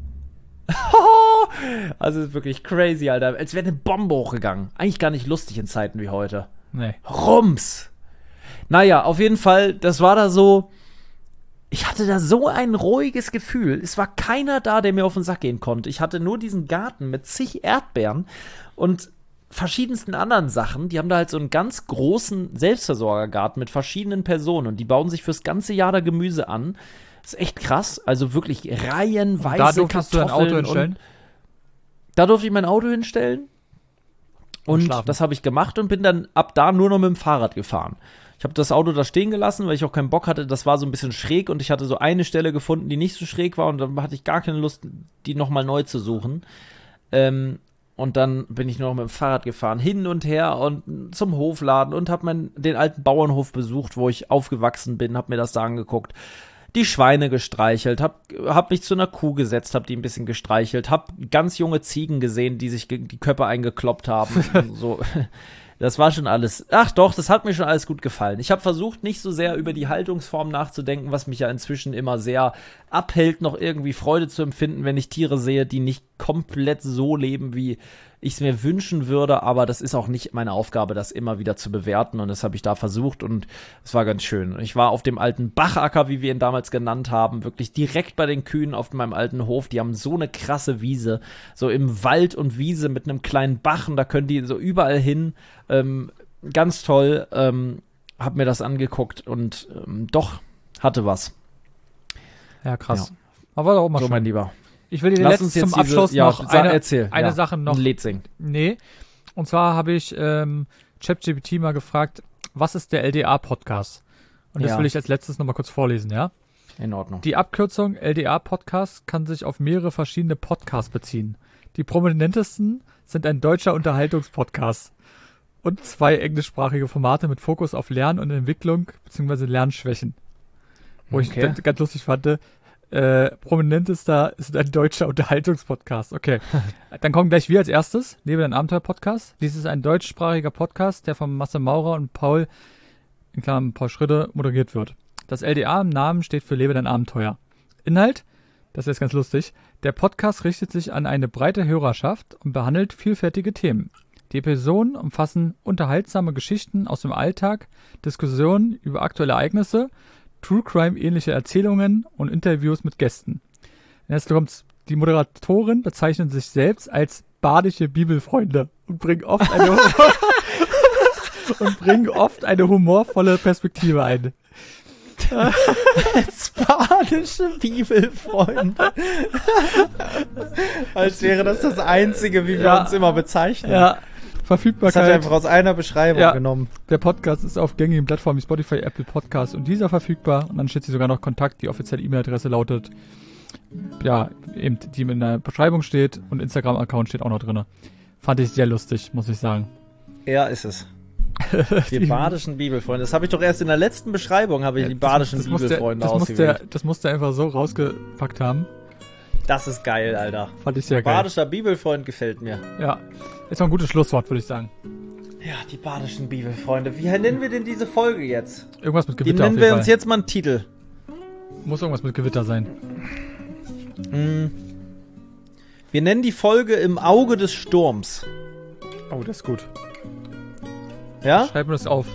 Also ist wirklich crazy, Alter. Als wäre eine Bombe hochgegangen. Eigentlich gar nicht lustig in Zeiten wie heute. Nee. Rums. Naja, auf jeden Fall, das war da so. Ich hatte da so ein ruhiges Gefühl. Es war keiner da, der mir auf den Sack gehen konnte. Ich hatte nur diesen Garten mit zig Erdbeeren und verschiedensten anderen Sachen. Die haben da halt so einen ganz großen Selbstversorgergarten mit verschiedenen Personen und die bauen sich fürs ganze Jahr da Gemüse an. Das ist echt krass. Also wirklich reihenweise da durftest du dein Auto hinstellen? Da durfte ich mein Auto hinstellen. Und das habe ich gemacht und bin dann ab da nur noch mit dem Fahrrad gefahren. Ich habe das Auto da stehen gelassen, weil ich auch keinen Bock hatte. Das war so ein bisschen schräg und ich hatte so eine Stelle gefunden, die nicht so schräg war und dann hatte ich gar keine Lust, die nochmal neu zu suchen. Und dann bin ich nur noch mit dem Fahrrad gefahren, hin und her und zum Hofladen und habe den alten Bauernhof besucht, wo ich aufgewachsen bin, habe mir das da angeguckt. Die Schweine gestreichelt, hab mich zu einer Kuh gesetzt, hab die ein bisschen gestreichelt, hab ganz junge Ziegen gesehen, die sich die Köpfe eingekloppt haben. So. Das war schon alles. Ach doch, das hat mir schon alles gut gefallen. Ich habe versucht, nicht so sehr über die Haltungsform nachzudenken, was mich ja inzwischen immer sehr abhält, noch irgendwie Freude zu empfinden, wenn ich Tiere sehe, die nicht komplett so leben, wie ich es mir wünschen würde. Aber das ist auch nicht meine Aufgabe, das immer wieder zu bewerten. Und das habe ich da versucht und es war ganz schön. Ich war auf dem alten Bachacker, wie wir ihn damals genannt haben, wirklich direkt bei den Kühen auf meinem alten Hof. Die haben so eine krasse Wiese, so im Wald und Wiese mit einem kleinen Bach und da können die so überall hin. Ganz toll, hab mir das angeguckt und doch, hatte was. Ja, krass. Ja. Aber auch mal so, schön. mein Lieber. Ich will dir zum Abschluss noch eine Sache noch. Ein Lied singen. Nee. Und zwar habe ich ChatGPT mal gefragt, was ist der LDA-Podcast? Und das will ich als letztes noch mal kurz vorlesen, ja? In Ordnung. Die Abkürzung LDA-Podcast kann sich auf mehrere verschiedene Podcasts beziehen. Die prominentesten sind ein deutscher Unterhaltungspodcast und 2 englischsprachige Formate mit Fokus auf Lernen und Entwicklung bzw. Lernschwächen. Wo ich ganz lustig fand, prominentester ist ein deutscher Unterhaltungspodcast. Okay, dann kommen gleich wir als erstes. Lebe dein Abenteuer-Podcast. Dies ist ein deutschsprachiger Podcast, der von Marcel Maurer und Paul, in Klammern Paul Schritte, moderiert wird. Das LDA im Namen steht für Lebe dein Abenteuer. Inhalt, das ist jetzt ganz lustig, der Podcast richtet sich an eine breite Hörerschaft und behandelt vielfältige Themen. Die Episoden umfassen unterhaltsame Geschichten aus dem Alltag, Diskussionen über aktuelle Ereignisse, True Crime-ähnliche Erzählungen und Interviews mit Gästen. Jetzt kommt's. Die Moderatoren bezeichnen sich selbst als badische Bibelfreunde und bringen oft eine humorvolle Perspektive ein. Als badische Bibelfreunde. Als wäre das Einzige, wie wir uns immer bezeichnen. Ja. Verfügbarkeit. Das hat er einfach aus einer Beschreibung genommen. Der Podcast ist auf gängigen Plattformen wie Spotify, Apple Podcasts und dieser verfügbar. Und dann steht hier sogar noch Kontakt. Die offizielle E-Mail-Adresse lautet, ja, eben die in der Beschreibung steht und Instagram-Account steht auch noch drin. Fand ich sehr lustig, muss ich sagen. Ja, ist es. Die badischen Bibelfreunde. Das habe ich doch erst in der letzten Beschreibung, die badischen Bibelfreunde ausgewählt. Das musste er einfach so rausgepackt haben. Das ist geil, Alter. Fand ich sehr geil. Badischer Bibelfreund gefällt mir. Ja, ist auch ein gutes Schlusswort, würde ich sagen. Ja, die badischen Bibelfreunde. Wie nennen wir denn diese Folge jetzt? Irgendwas mit Gewitter. Wie nennen wir uns jetzt mal einen Titel? Muss irgendwas mit Gewitter sein. Wir nennen die Folge Im Auge des Sturms. Oh, das ist gut. Ja? Schreiben wir das auf.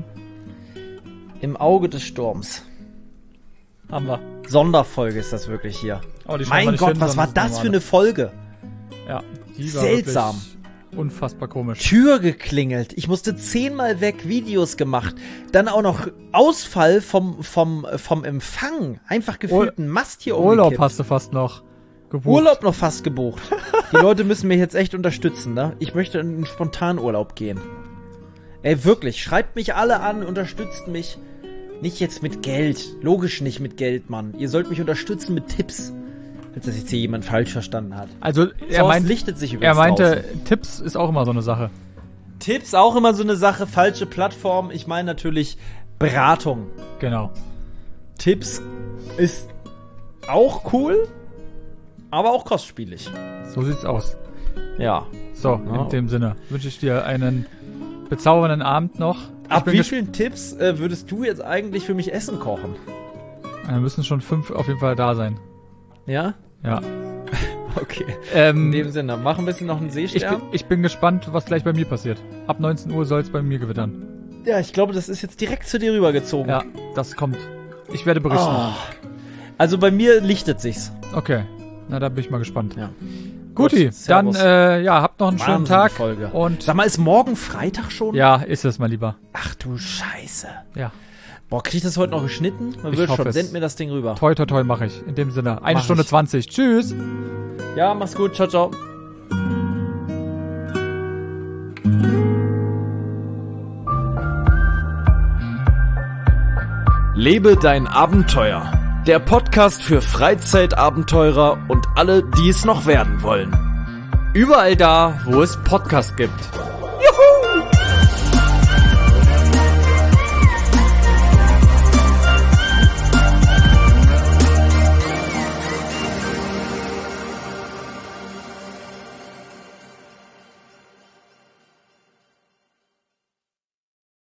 Im Auge des Sturms. Haben wir. Sonderfolge ist das wirklich hier. Oh, mein Gott, was war das für eine Folge? Ja, die war seltsam. Unfassbar komisch. Tür geklingelt. Ich musste 10-mal weg, Videos gemacht. Dann auch noch Ausfall vom Empfang. Einfach gefühlt ein Mast hier umgekippt. Urlaub hast du fast noch gebucht. Urlaub noch fast gebucht. Die Leute müssen mich jetzt echt unterstützen, ne? Ich möchte in einen Spontanurlaub gehen. Ey, wirklich, schreibt mich alle an, unterstützt mich. Nicht jetzt mit Geld. Logisch nicht mit Geld, Mann. Ihr sollt mich unterstützen mit Tipps. Als dass jetzt hier jemand falsch verstanden hat. Also, lichtet sich er meinte, draußen. Tipps ist auch immer so eine Sache. Tipps auch immer so eine Sache. Falsche Plattform. Ich meine natürlich Beratung. Genau. Tipps ist auch cool, aber auch kostspielig. So sieht's aus. Ja. So, in dem Sinne wünsche ich dir einen bezaubernden Abend noch. Ab wie vielen Tipps würdest du jetzt eigentlich für mich Essen kochen? Da müssen schon 5 auf jeden Fall da sein. Ja? Ja. Okay. In dem Sinne, mach ein bisschen noch einen Seestern. Ich bin gespannt, was gleich bei mir passiert. Ab 19 Uhr soll es bei mir gewittern. Ja, ich glaube, das ist jetzt direkt zu dir rübergezogen. Ja, das kommt. Ich werde berichten. Oh. Also bei mir lichtet sich's. Okay. Na, da bin ich mal gespannt. Ja. Guti, dann habt noch einen schönen Tag. Folge. Und sag mal, ist morgen Freitag schon? Ja, ist es, mein Lieber. Ach du Scheiße. Ja. Boah, krieg ich das heute noch geschnitten? Man wird schon. Send mir das Ding rüber. Toi, toi, toi, mach ich. In dem Sinne. 1 Stunde 20. Tschüss. Ja, mach's gut. Ciao, ciao. Lebe dein Abenteuer. Der Podcast für Freizeitabenteurer und alle, die es noch werden wollen. Überall da, wo es Podcasts gibt.